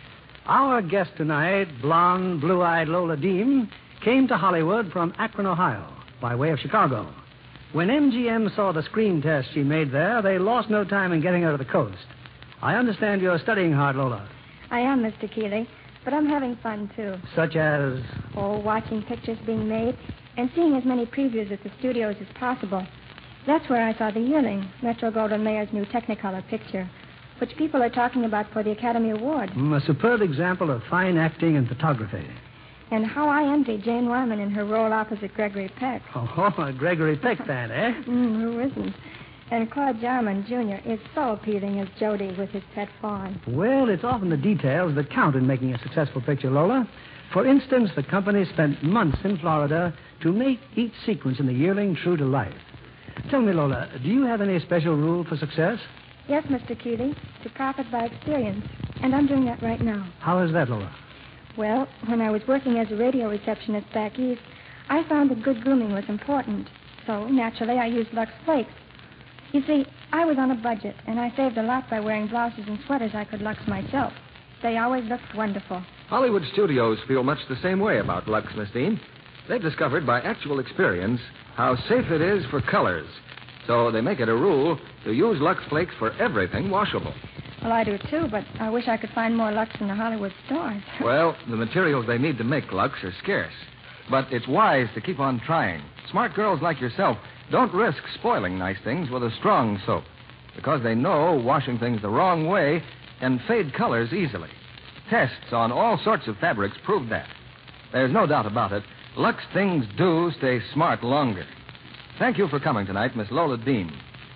S3: Our guest tonight, blonde, blue-eyed Lola Dean, came to Hollywood from Akron, Ohio, by way of Chicago. When MGM saw the screen test she made there, they lost no time in getting her to the coast. I understand you're studying hard, Lola.
S16: I am, Mr. Keeley, but I'm having fun, too.
S3: Such as?
S16: Oh, watching pictures being made and seeing as many previews at the studios as possible. That's where I saw The Yearling, Metro-Goldwyn-Mayer's new Technicolor picture, which people are talking about for the Academy Award.
S3: A superb example of fine acting and photography.
S16: And how I envy Jane Wyman in her role opposite Gregory Peck.
S3: Oh, a Gregory Peck fan, eh?
S16: Who isn't? And Claude Jarman, Jr. is so appealing as Jody with his pet fawn.
S3: Well, it's often the details that count in making a successful picture, Lola. For instance, the company spent months in Florida to make each sequence in The Yearling true to life. Tell me, Lola, do you have any special rule for success?
S16: Yes, Mr. Keeley, to profit by experience. And I'm doing that right now.
S3: How is that, Lola?
S16: Well, when I was working as a radio receptionist back east, I found that good grooming was important. So, naturally, I used Lux Flakes. You see, I was on a budget, and I saved a lot by wearing blouses and sweaters I could Lux myself. They always looked wonderful.
S2: Hollywood studios feel much the same way about Lux, Miss Dean. They've discovered by actual experience how safe it is for colors. So they make it a rule to use Lux Flakes for everything washable.
S16: Well, I do, too, but I wish I could find more Lux in the Hollywood stores.
S2: Well, the materials they need to make Lux are scarce. But it's wise to keep on trying. Smart girls like yourself don't risk spoiling nice things with a strong soap, because they know washing things the wrong way can fade colors easily. Tests on all sorts of fabrics prove that. There's no doubt about it. Lux things do stay smart longer. Thank you for coming tonight, Miss Lola Dean.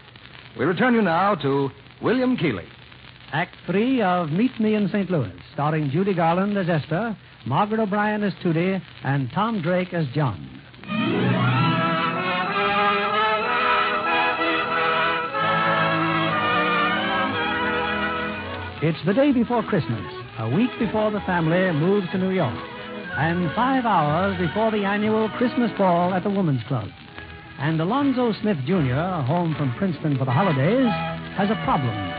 S2: We return you now to William Keeley.
S3: Act 3 of Meet Me in St. Louis, starring Judy Garland as Esther, Margaret O'Brien as Tootie, and Tom Drake as John. It's the day before Christmas, a week before the family moves to New York, and 5 hours before the annual Christmas ball at the Women's Club. And Alonzo Smith, Jr., home from Princeton for the holidays, has a problem.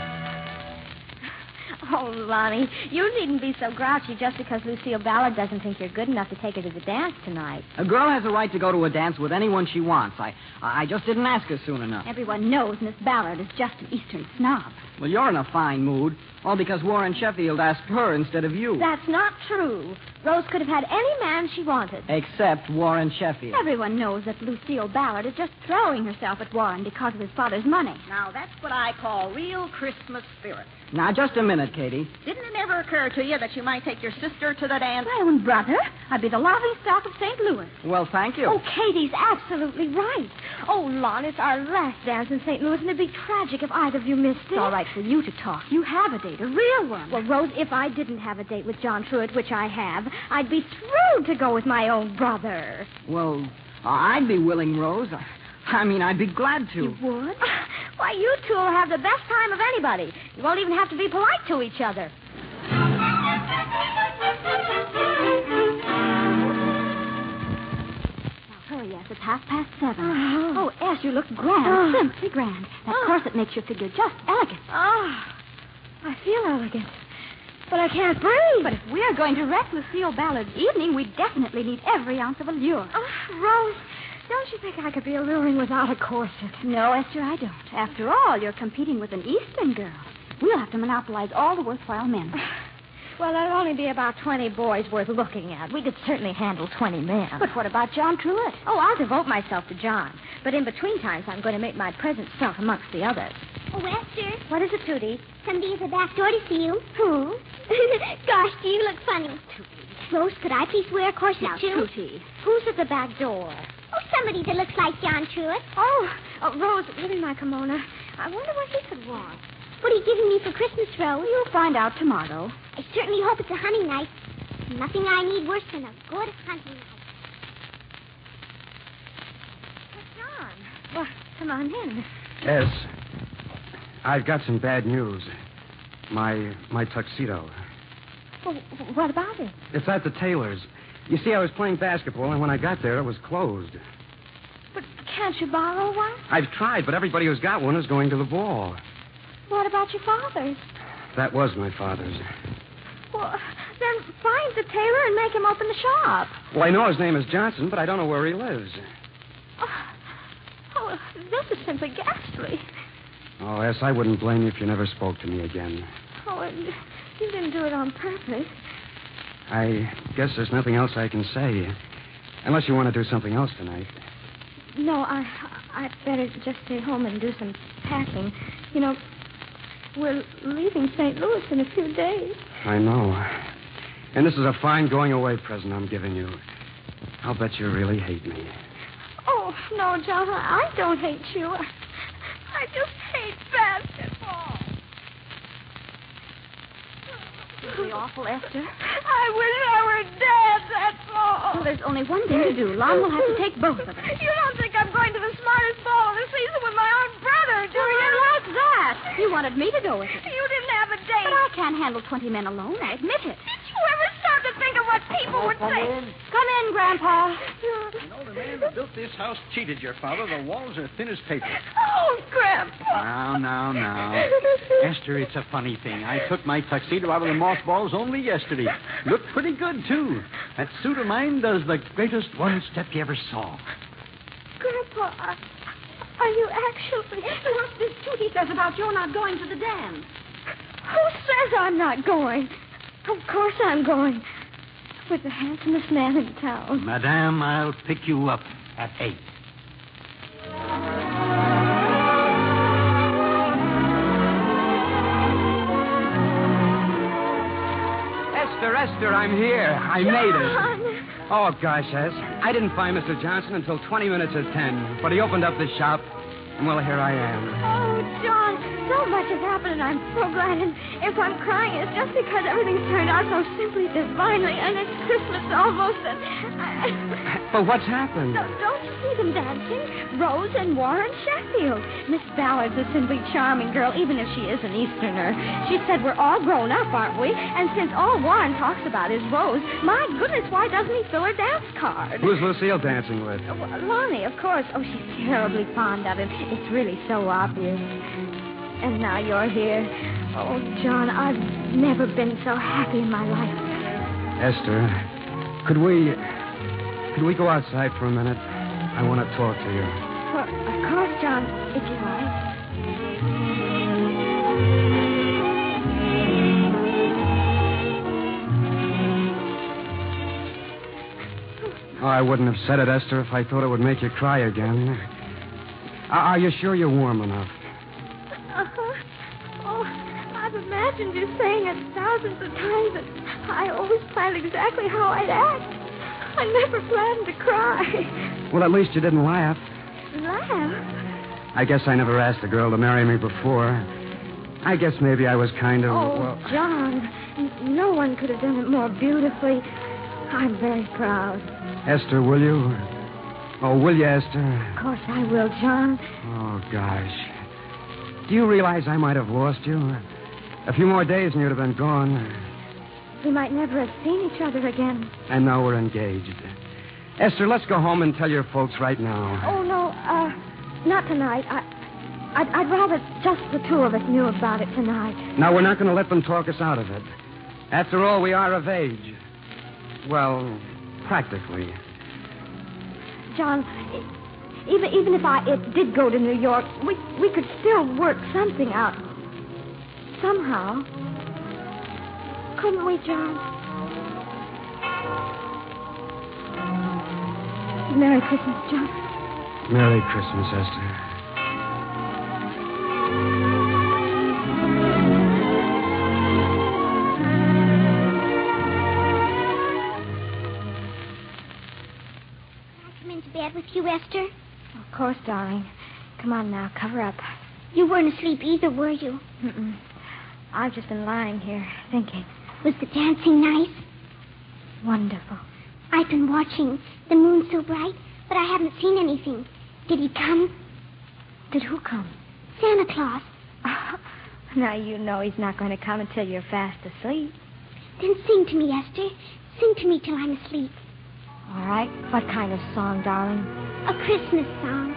S7: Oh, Lonnie, you needn't be so grouchy just because Lucille Ballard doesn't think you're good enough to take her to the dance tonight.
S13: A girl has a right to go to a dance with anyone she wants. I just didn't ask her soon enough.
S7: Everyone knows Miss Ballard is just an Eastern snob.
S13: Well, you're in a fine mood, all because Warren Sheffield asked her instead of you.
S7: That's not true. Rose could have had any man she wanted.
S13: Except Warren Sheffield.
S7: Everyone knows that Lucille Ballard is just throwing herself at Warren because of his father's money.
S17: Now, that's what I call real Christmas spirit.
S13: Now, just a minute, Katie.
S17: Didn't it ever occur to you that you might take your sister to the dance?
S7: My own brother? I'd be the laughing stock of St. Louis.
S13: Well, thank you.
S7: Oh, Katie's absolutely right. Oh, Lon, it's our last dance in St. Louis, and it'd be tragic if either of you missed it.
S17: It's all right for you to talk. You have a date, a real one.
S7: Well, Rose, if I didn't have a date with John Truitt, which I have, I'd be thrilled to go with my own brother.
S13: Well, I'd be willing, Rose. I'd be glad to.
S7: You would? Why, you two will have the best time of anybody. You won't even have to be polite to each other. Hurry, yes, it's 7:30. Oh, Ash, you look grand, simply grand. That corset makes your figure just elegant. I feel elegant, but I can't breathe.
S17: But if we're going to wreck Lucille Ballard's evening, we definitely need every ounce of allure.
S7: Rose, don't you think I could be alluring without a corset?
S17: No, Esther, I don't. After all, you're competing with an Eastern girl. We'll have to monopolize all the worthwhile men.
S7: Well, there'll only be about 20 boys worth looking at. We could certainly handle 20 men.
S17: But what about John Truitt?
S7: Oh, I'll devote myself to John. But in between times, I'm going to make my presence felt amongst the others.
S5: Oh, Esther.
S7: What is it, Tootie?
S5: Somebody at the back door to see you.
S7: Who?
S5: Gosh, do you look funny.
S7: Tootie.
S5: Rose, could I please wear a corset,
S7: now,
S5: too?
S7: Tootie, who's at the back door?
S5: Oh, somebody that looks like John Truitt.
S7: Oh, Rose, give me my kimono. I wonder what he could want.
S5: What are you giving me for Christmas, Rose?
S17: You'll find out tomorrow.
S5: I certainly hope it's a honey night. Nothing I need worse than a good hunting night.
S17: John. Well, come on in.
S9: Yes. I've got some bad news. My tuxedo.
S17: Well, what about it?
S9: It's at the tailor's. You see, I was playing basketball, and when I got there, it was closed.
S17: But can't you borrow one?
S9: I've tried, but everybody who's got one is going to the ball.
S17: What about your father's?
S9: That was my father's.
S17: Well, then find the tailor and make him open the shop.
S9: Well, I know his name is Johnson, but I don't know where he lives.
S17: Oh, this is simply ghastly.
S9: Oh, yes, I wouldn't blame you if you never spoke to me again.
S17: Oh, you didn't do it on purpose.
S9: I guess there's nothing else I can say. Unless you want to do something else tonight.
S17: No, I'd better just stay home and do some packing. You know, we're leaving St. Louis in a few days.
S9: I know. And this is a fine going-away present I'm giving you. I'll bet you really hate me.
S17: Oh, no, John, I don't hate you. I just hate basketball. Really awful, Esther. I wish I were dead, that's all. Well, there's only one thing to do. Lon will have to take both of us. You don't think I'm going to the smartest ball of the season with my own brother, do you? Like that. You wanted me to go with it. You didn't have a date. But I can't handle 20 men alone. I admit it. Did you ever stop to think of what people would say? Come in, Grandpa.
S12: You know, the man that built this house cheated your father. The walls are thin as paper.
S17: Oh, Grandpa.
S12: Now. Esther, it's a funny thing. I took my tuxedo out of the mothballs only yesterday. Looked pretty good, too. That suit of mine does the greatest one step you ever saw.
S17: Grandpa, are you actually... What's this Tootie says about your not going to the dance? Who says I'm not going? Of course I'm going. With the handsomest man in town.
S12: Madame, I'll pick you up at 8.
S9: Esther, I'm here. I made it. Oh, gosh, yes. I didn't find Mr. Johnson until 20 minutes of 10, but he opened up the shop, and, well, here I am.
S17: Oh, John, so much has happened, and I'm so glad. And if I'm crying, it's just because everything's turned out so simply divinely, and it's Christmas almost, and
S9: But what's happened?
S17: Don't you see them dancing? Rose and Warren Sheffield. Miss Ballard's a simply charming girl, even if she is an Easterner. She said we're all grown up, aren't we? And since all Warren talks about is Rose, my goodness, why doesn't he fill her dance card?
S9: Who's Lucille dancing with?
S17: Lonnie, of course. Oh, she's terribly fond of him. It's really so obvious. And now you're here. Oh, John, I've never been so happy in my life.
S9: Esther, could we go outside for a minute? I want to talk to you.
S17: Well, of course, John, if you like.
S9: Oh, I wouldn't have said it, Esther, if I thought it would make you cry again. Are you sure you're warm enough?
S17: Oh, I've imagined you saying it thousands of times, and I always planned exactly how I'd act. I never planned to cry.
S9: Well, at least you didn't laugh.
S17: Laugh?
S9: I guess I never asked a girl to marry me before. I guess maybe I was kind of...
S17: Oh,
S9: well...
S17: John, no one could have done it more beautifully. I'm very proud.
S9: Esther, will you? Oh, will you, Esther?
S17: Of course I will, John.
S9: Oh, gosh. Do you realize I might have lost you? A few more days and you'd have been gone.
S17: We might never have seen each other again.
S9: And now we're engaged. Esther, let's go home and tell your folks right now.
S17: Oh, no, not tonight. I'd rather just the two of us knew about it tonight.
S9: Now, we're not going to let them talk us out of it. After all, we are of age. Well, practically.
S17: John, even if it did go to New York, we could still work something out. Somehow. Couldn't we, John? Merry Christmas, John.
S9: Merry Christmas, Esther.
S5: Can I come into bed with you, Esther?
S17: Of course, darling. Come on now, cover up.
S5: You weren't asleep either, were you?
S16: Mm-mm. I've just been lying here, thinking.
S5: Was the dancing nice?
S16: Wonderful.
S5: I've been watching. The moon's so bright, but I haven't seen anything. Did he come?
S16: Did who come?
S5: Santa Claus.
S16: Oh, now you know he's not going to come until you're fast asleep.
S5: Then sing to me, Esther. Sing to me till I'm asleep.
S16: All right. What kind of song, darling?
S5: A Christmas song.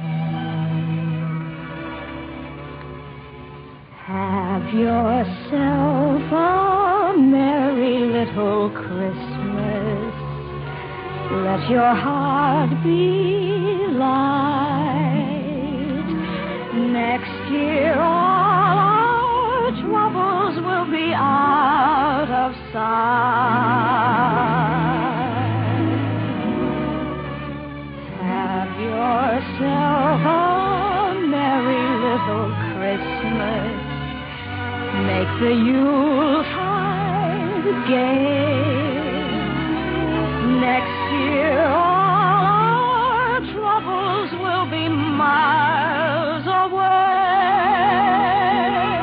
S6: Have yourself a merry little Christmas. Let your heart be light. Next year all our troubles will be out of sight. Have yourself a merry little Christmas. Make the Yuletide gay. Next year all our troubles will be miles away.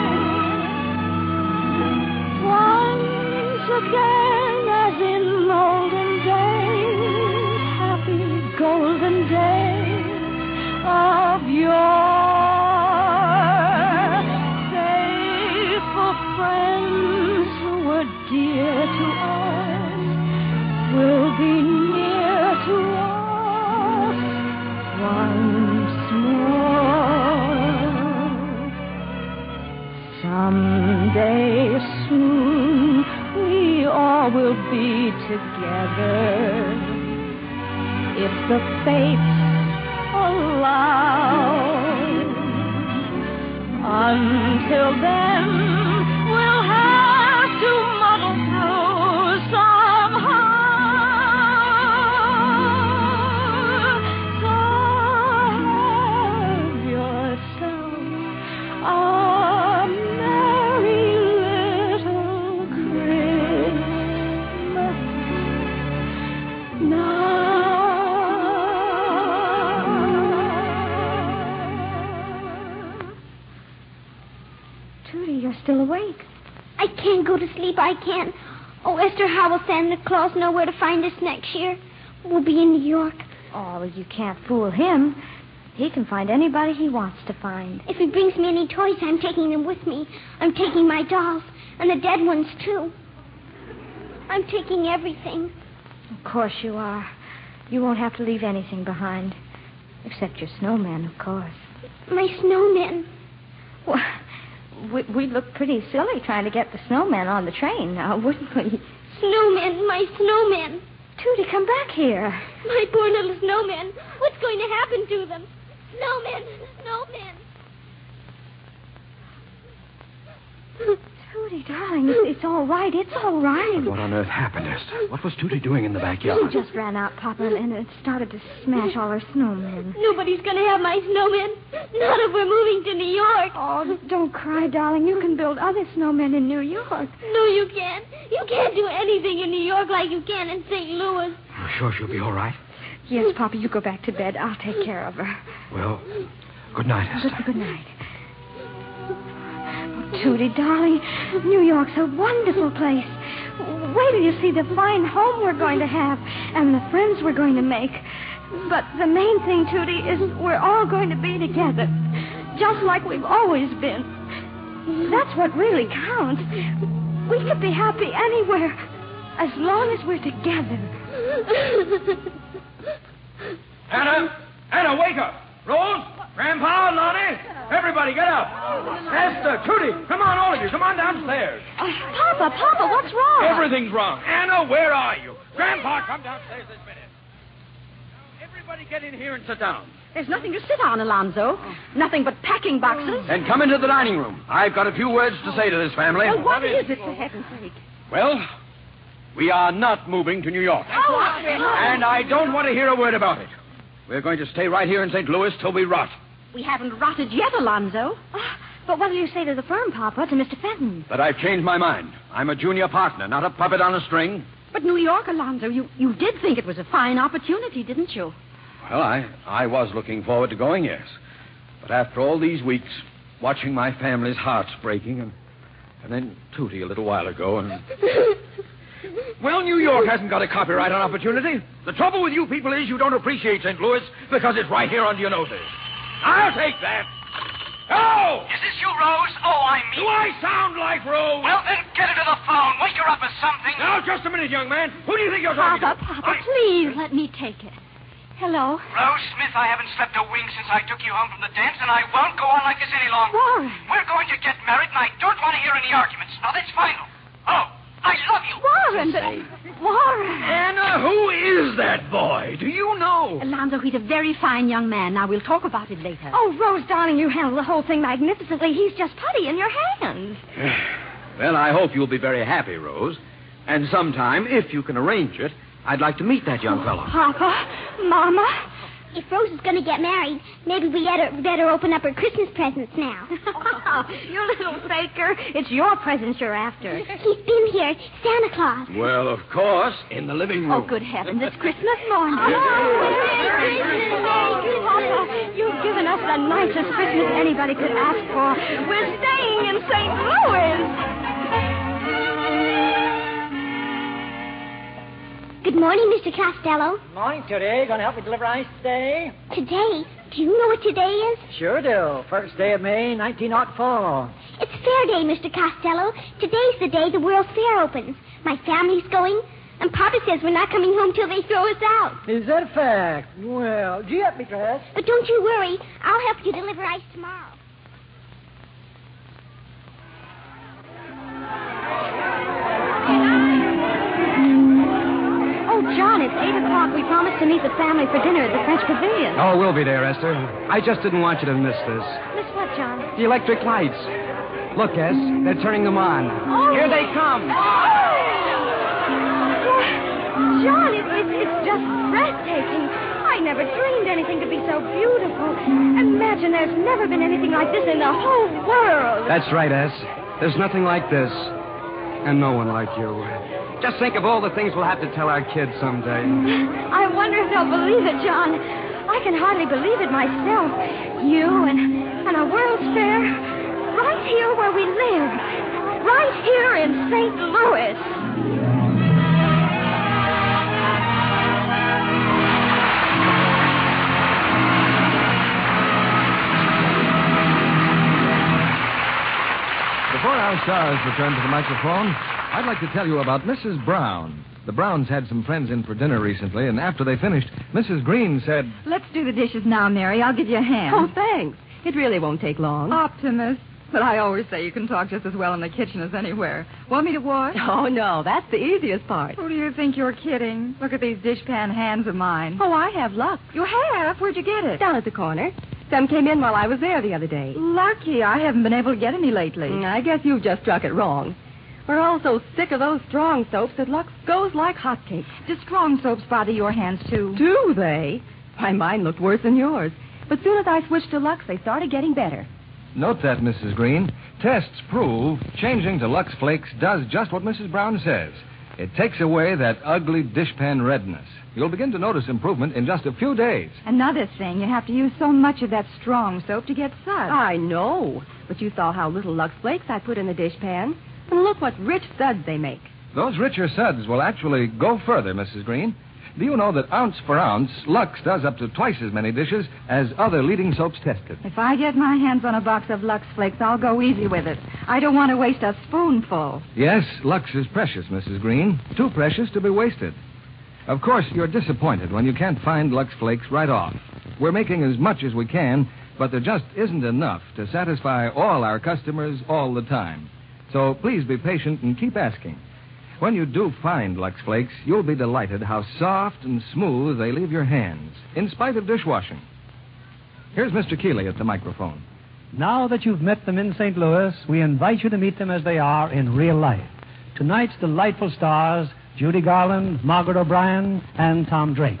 S6: Once again, as in olden days, happy golden days of yore. Friends who were dear to us will be near to us once more. Someday soon we all will be together if the fates allow. Until then, we'll have to muddle through somehow. So have yourself a merry little Christmas now.
S16: Tootie, you're still awake.
S5: I can't go to sleep. I can't. Oh, Esther, how will Santa Claus know where to find us next year? We'll be in New York.
S16: Oh, you can't fool him. He can find anybody he wants to find.
S5: If he brings me any toys, I'm taking them with me. I'm taking my dolls, and the dead ones, too. I'm taking everything.
S16: Of course you are. You won't have to leave anything behind. Except your snowman, of course.
S5: My snowman.
S16: Well, we'd look pretty silly trying to get the snowman on the train now, wouldn't we?
S5: Snowman, my snowman.
S16: Tootie, come back here.
S5: My poor little snowman. What's going to happen to them? Snowman, snowman.
S16: Tootie, darling, it's all right. It's all right.
S15: But what on earth happened, Esther? What was Tootie doing in the backyard?
S16: She just ran out, Papa, and it started to smash all her snowmen.
S5: Nobody's going to have my snowman. Not if we're moving to New York.
S16: Oh, don't cry, darling. You can build other snowmen in New York.
S5: No, you can't. You can't do anything in New York like you can in St. Louis.
S15: You're sure she'll be all right?
S16: Yes, Papa, you go back to bed. I'll take care of her.
S15: Well, good night, Esther.
S16: Good night. Tootie, darling, New York's a wonderful place. Wait till you see the fine home we're going to have and the friends we're going to make. But the main thing, Tootie, is we're all going to be together, just like we've always been. That's what really counts. We could be happy anywhere, as long as we're together.
S9: Anna, wake up. Rose, Grandpa, Lonnie, everybody get up. Esther, Tootie, come on, all of you. Come on downstairs.
S16: Papa, what's wrong?
S9: Everything's wrong. Anna, where are you? Grandpa, come downstairs this minute. Now, everybody get in here and sit down.
S18: There's nothing to sit on, Alonzo. Nothing but packing boxes.
S15: Then come into the dining room. I've got a few words to say to this family.
S18: Well, what is it, for heaven's sake?
S15: Well, we are not moving to New York. And I don't want to hear a word about it. We're going to stay right here in St. Louis till we rot.
S18: We haven't rotted yet, Alonzo.
S16: But what do you say to the firm, Papa, to Mr. Fenton?
S15: But I've changed my mind. I'm a junior partner, not a puppet on a string.
S18: But New York, Alonzo, you did think it was a fine opportunity, didn't you?
S15: Well, I was looking forward to going, yes. But after all these weeks, watching my family's hearts breaking, and then Tootie a little while ago, and...
S14: Well, New York hasn't got a copyright on opportunity. The trouble with you people is you don't appreciate St. Louis because it's right here under your noses. I'll take that. Oh!
S8: Is this you, Rose? Oh, I'm me.
S14: Do I sound like Rose?
S8: Well, then get her to the phone. Wake her up or something.
S14: Now, just a minute, young man. Who do you think you're talking to?
S17: Papa, please let me take it. Hello?
S8: Rose Smith, I haven't slept a wink since I took you home from the dance, and I won't go on like this any longer.
S17: Warren.
S8: We're going to get married, and I don't want to hear any arguments. Now, that's final. Oh, I love you.
S17: Warren, Warren.
S14: Anna, who is that boy? Do you know?
S17: Alonzo, he's a very fine young man. Now, we'll talk about it later.
S7: Oh, Rose, darling, you handle the whole thing magnificently. He's just putty in your hands.
S15: Well, I hope you'll be very happy, Rose. And sometime, if you can arrange it, I'd like to meet that young fellow.
S5: Papa, Mama, if Rose is going to get married, maybe we better open up her Christmas presents now.
S7: You little faker. It's your presents you're after.
S5: He's been here, Santa Claus.
S15: Well, of course, in the living room.
S7: Oh, good heavens, it's Christmas morning. Papa, you've given us the nicest Christmas anybody could ask for. We're staying in St. Louis.
S5: Good morning, Mr. Costello.
S4: Morning, Tootie. Going to help me deliver ice today?
S5: Today? Do you know what today is?
S4: Sure do. First day of May, 1904.
S5: It's Fair Day, Mr. Costello. Today's the day the World's Fair opens. My family's going, and Papa says we're not coming home till they throw us out.
S4: Is that a fact? Well, gee up, me dress.
S5: But don't you worry. I'll help you deliver ice tomorrow.
S7: Oh, John, it's 8 o'clock. We promised to meet the family for dinner at the French Pavilion.
S2: Oh, we'll be there, Esther. I just didn't want you to miss this.
S7: Miss what, John?
S2: The electric lights. Look, Es, they're turning them on.
S7: Oh.
S2: Here they come.
S7: John, it's just breathtaking. I never dreamed anything could be so beautiful. Imagine there's never been anything like this in the whole world.
S2: That's right, Es. There's nothing like this. And no one like you. Just think of all the things we'll have to tell our kids someday.
S7: I wonder if they'll believe it, John. I can hardly believe it myself. You and a World's Fair right here where we live. Right here in St. Louis.
S2: Before our stars return to the microphone, I'd like to tell you about Mrs. Brown. The Browns had some friends in for dinner recently, and after they finished, Mrs. Green said...
S18: Let's do the dishes now, Mary. I'll give you a hand.
S10: Oh, thanks. It really won't take long.
S18: Optimist. But I always say you can talk just as well in the kitchen as anywhere. Want me to wash?
S10: Oh, no. That's the easiest part.
S18: Who do you think you're kidding? Look at these dishpan hands of mine.
S10: Oh, I have luck.
S18: You have? Where'd you get it?
S10: Down at the corner. Some came in while I was there the other day.
S18: Lucky. I haven't been able to get any lately.
S10: I guess you've just struck it wrong. We're all so sick of those strong soaps that Lux goes like hotcakes.
S18: Do strong soaps bother your hands, too?
S10: Do they? Why, mine looked worse than yours. But soon as I switched to Lux, they started getting better.
S2: Note that, Mrs. Green. Tests prove changing to Lux Flakes does just what Mrs. Brown says. It takes away that ugly dishpan redness. You'll begin to notice improvement in just a few days.
S18: Another thing, you have to use so much of that strong soap to get suds.
S10: I know. But you saw how little Lux Flakes I put in the dishpan. And look what rich suds they make.
S2: Those richer suds will actually go further, Mrs. Green. Do you know that ounce for ounce, Lux does up to twice as many dishes as other leading soaps tested?
S18: If I get my hands on a box of Lux Flakes, I'll go easy with it. I don't want to waste a spoonful.
S2: Yes, Lux is precious, Mrs. Green. Too precious to be wasted. Of course, you're disappointed when you can't find Lux Flakes right off. We're making as much as we can, but there just isn't enough to satisfy all our customers all the time. So please be patient and keep asking. When you do find Lux Flakes, you'll be delighted how soft and smooth they leave your hands, in spite of dishwashing. Here's Mr. Keeley at the microphone.
S3: Now that you've met them in St. Louis, we invite you to meet them as they are in real life. Tonight's delightful stars, Judy Garland, Margaret O'Brien, and Tom Drake.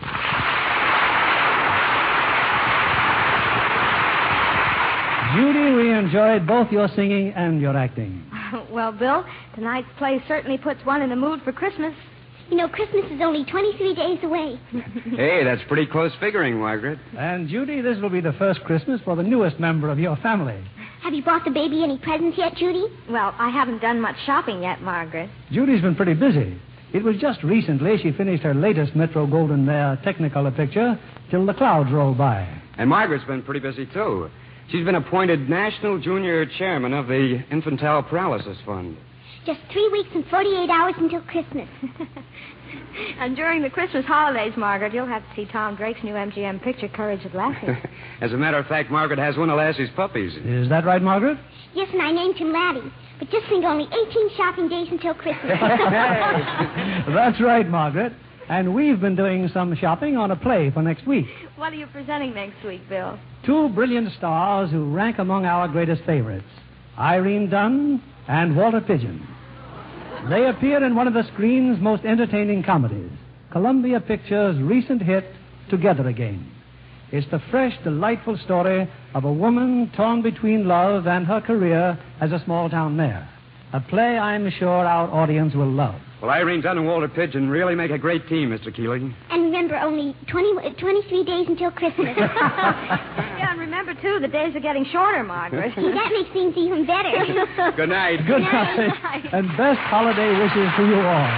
S3: Judy, we enjoyed both your singing and your acting.
S7: Well, Bill, tonight's play certainly puts one in the mood for Christmas.
S5: You know, Christmas is only 23 days away.
S9: Hey, that's pretty close figuring, Margaret.
S3: And, Judy, this will be the first Christmas for the newest member of your family.
S5: Have you bought the baby any presents yet, Judy?
S7: Well, I haven't done much shopping yet, Margaret.
S3: Judy's been pretty busy. It was just recently she finished her latest Metro Goldwyn Mayer Technicolor picture, Till the Clouds Roll By.
S9: And Margaret's been pretty busy, too. She's been appointed National Junior Chairman of the Infantile Paralysis Fund.
S5: Just 3 weeks and 48 hours until Christmas.
S7: And during the Christmas holidays, Margaret, you'll have to see Tom Drake's new MGM picture, Courage at Lassie.
S9: As a matter of fact, Margaret has one of Lassie's puppies.
S3: Is that right, Margaret?
S5: Yes, and I named him Laddie. But just think, only 18 shopping days until Christmas.
S3: That's right, Margaret. And we've been doing some shopping on a play for next week.
S7: What are you presenting next week, Bill?
S3: 2 brilliant stars who rank among our greatest favorites, Irene Dunn and Walter Pidgeon. They appear in one of the screen's most entertaining comedies, Columbia Pictures' recent hit, Together Again. It's the fresh, delightful story of a woman torn between love and her career as a small-town mayor. A play I'm sure our audience will love.
S9: Well, Irene Dunn and Walter Pidgeon really make a great team, Mr. Keeling.
S5: And remember, only 23 days until Christmas.
S7: Yeah, and remember, too, the days are getting shorter, Margaret.
S5: See, that makes things even better.
S9: Good night.
S3: Good night. And best holiday wishes to you all.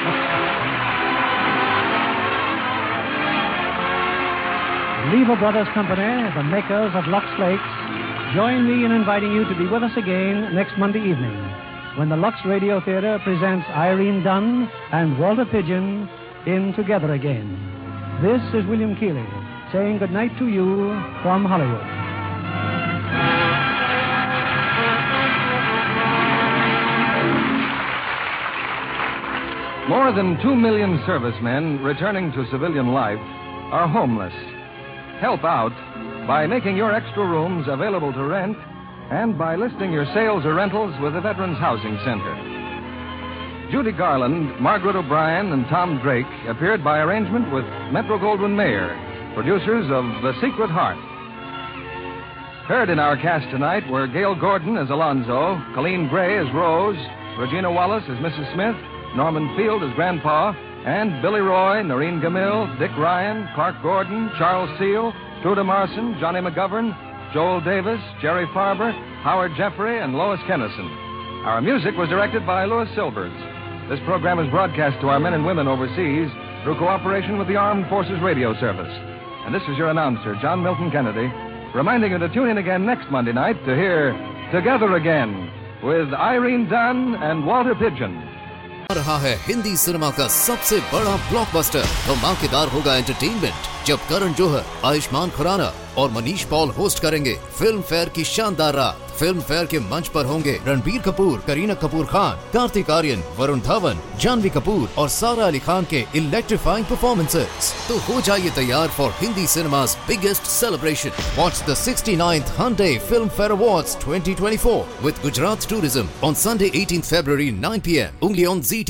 S3: Lever Brothers Company, the makers of Lux Flakes, join me in inviting you to be with us again next Monday evening when the Lux Radio Theater presents Irene Dunn and Walter Pidgeon in Together Again. This is William Keighley saying good night to you from Hollywood.
S2: More than 2 million servicemen returning to civilian life are homeless. Help out by making your extra rooms available to rent and by listing your sales or rentals with the Veterans Housing Center. Judy Garland, Margaret O'Brien, and Tom Drake appeared by arrangement with Metro Goldwyn Mayer, producers of The Secret Heart. Heard in our cast tonight were Gail Gordon as Alonzo, Colleen Gray as Rose, Regina Wallace as Mrs. Smith, Norman Field as Grandpa, and Billy Roy, Noreen Gamil, Dick Ryan, Clark Gordon, Charles Seal, Truda Marson, Johnny McGovern, Joel Davis, Jerry Farber, Howard Jeffrey, and Lois Kennison. Our music was directed by Louis Silvers. This program is broadcast to our men and women overseas through cooperation with the Armed Forces Radio Service. And this is your announcer, John Milton Kennedy, reminding you to tune in again next Monday night to hear Together Again with Irene Dunn and Walter Pidgeon.
S1: आ रहा है Hindi cinema का सबसे बड़ा blockbuster धमाकेदार होगा entertainment जब करण जौहर, आयुष्मान खुराना और मनीष पॉल होस्ट करेंगे फिल्म फेयर की शानदार रात। फिल्म फेयर के मंच पर होंगे रणबीर कपूर, करीना कपूर खान, कार्तिक आर्यन, वरुण धवन, जानवी कपूर और सारा अली खान के इलेक्ट्रीफाइंग परफॉर्मेंसेस। तो हो जाइए तैयार for Hindi cinema's biggest celebration. Watch the 69th Hyundai Film Fair Awards 2024 with Gujarat Tourism on Sunday 18th February 9 p.m. only on ZT.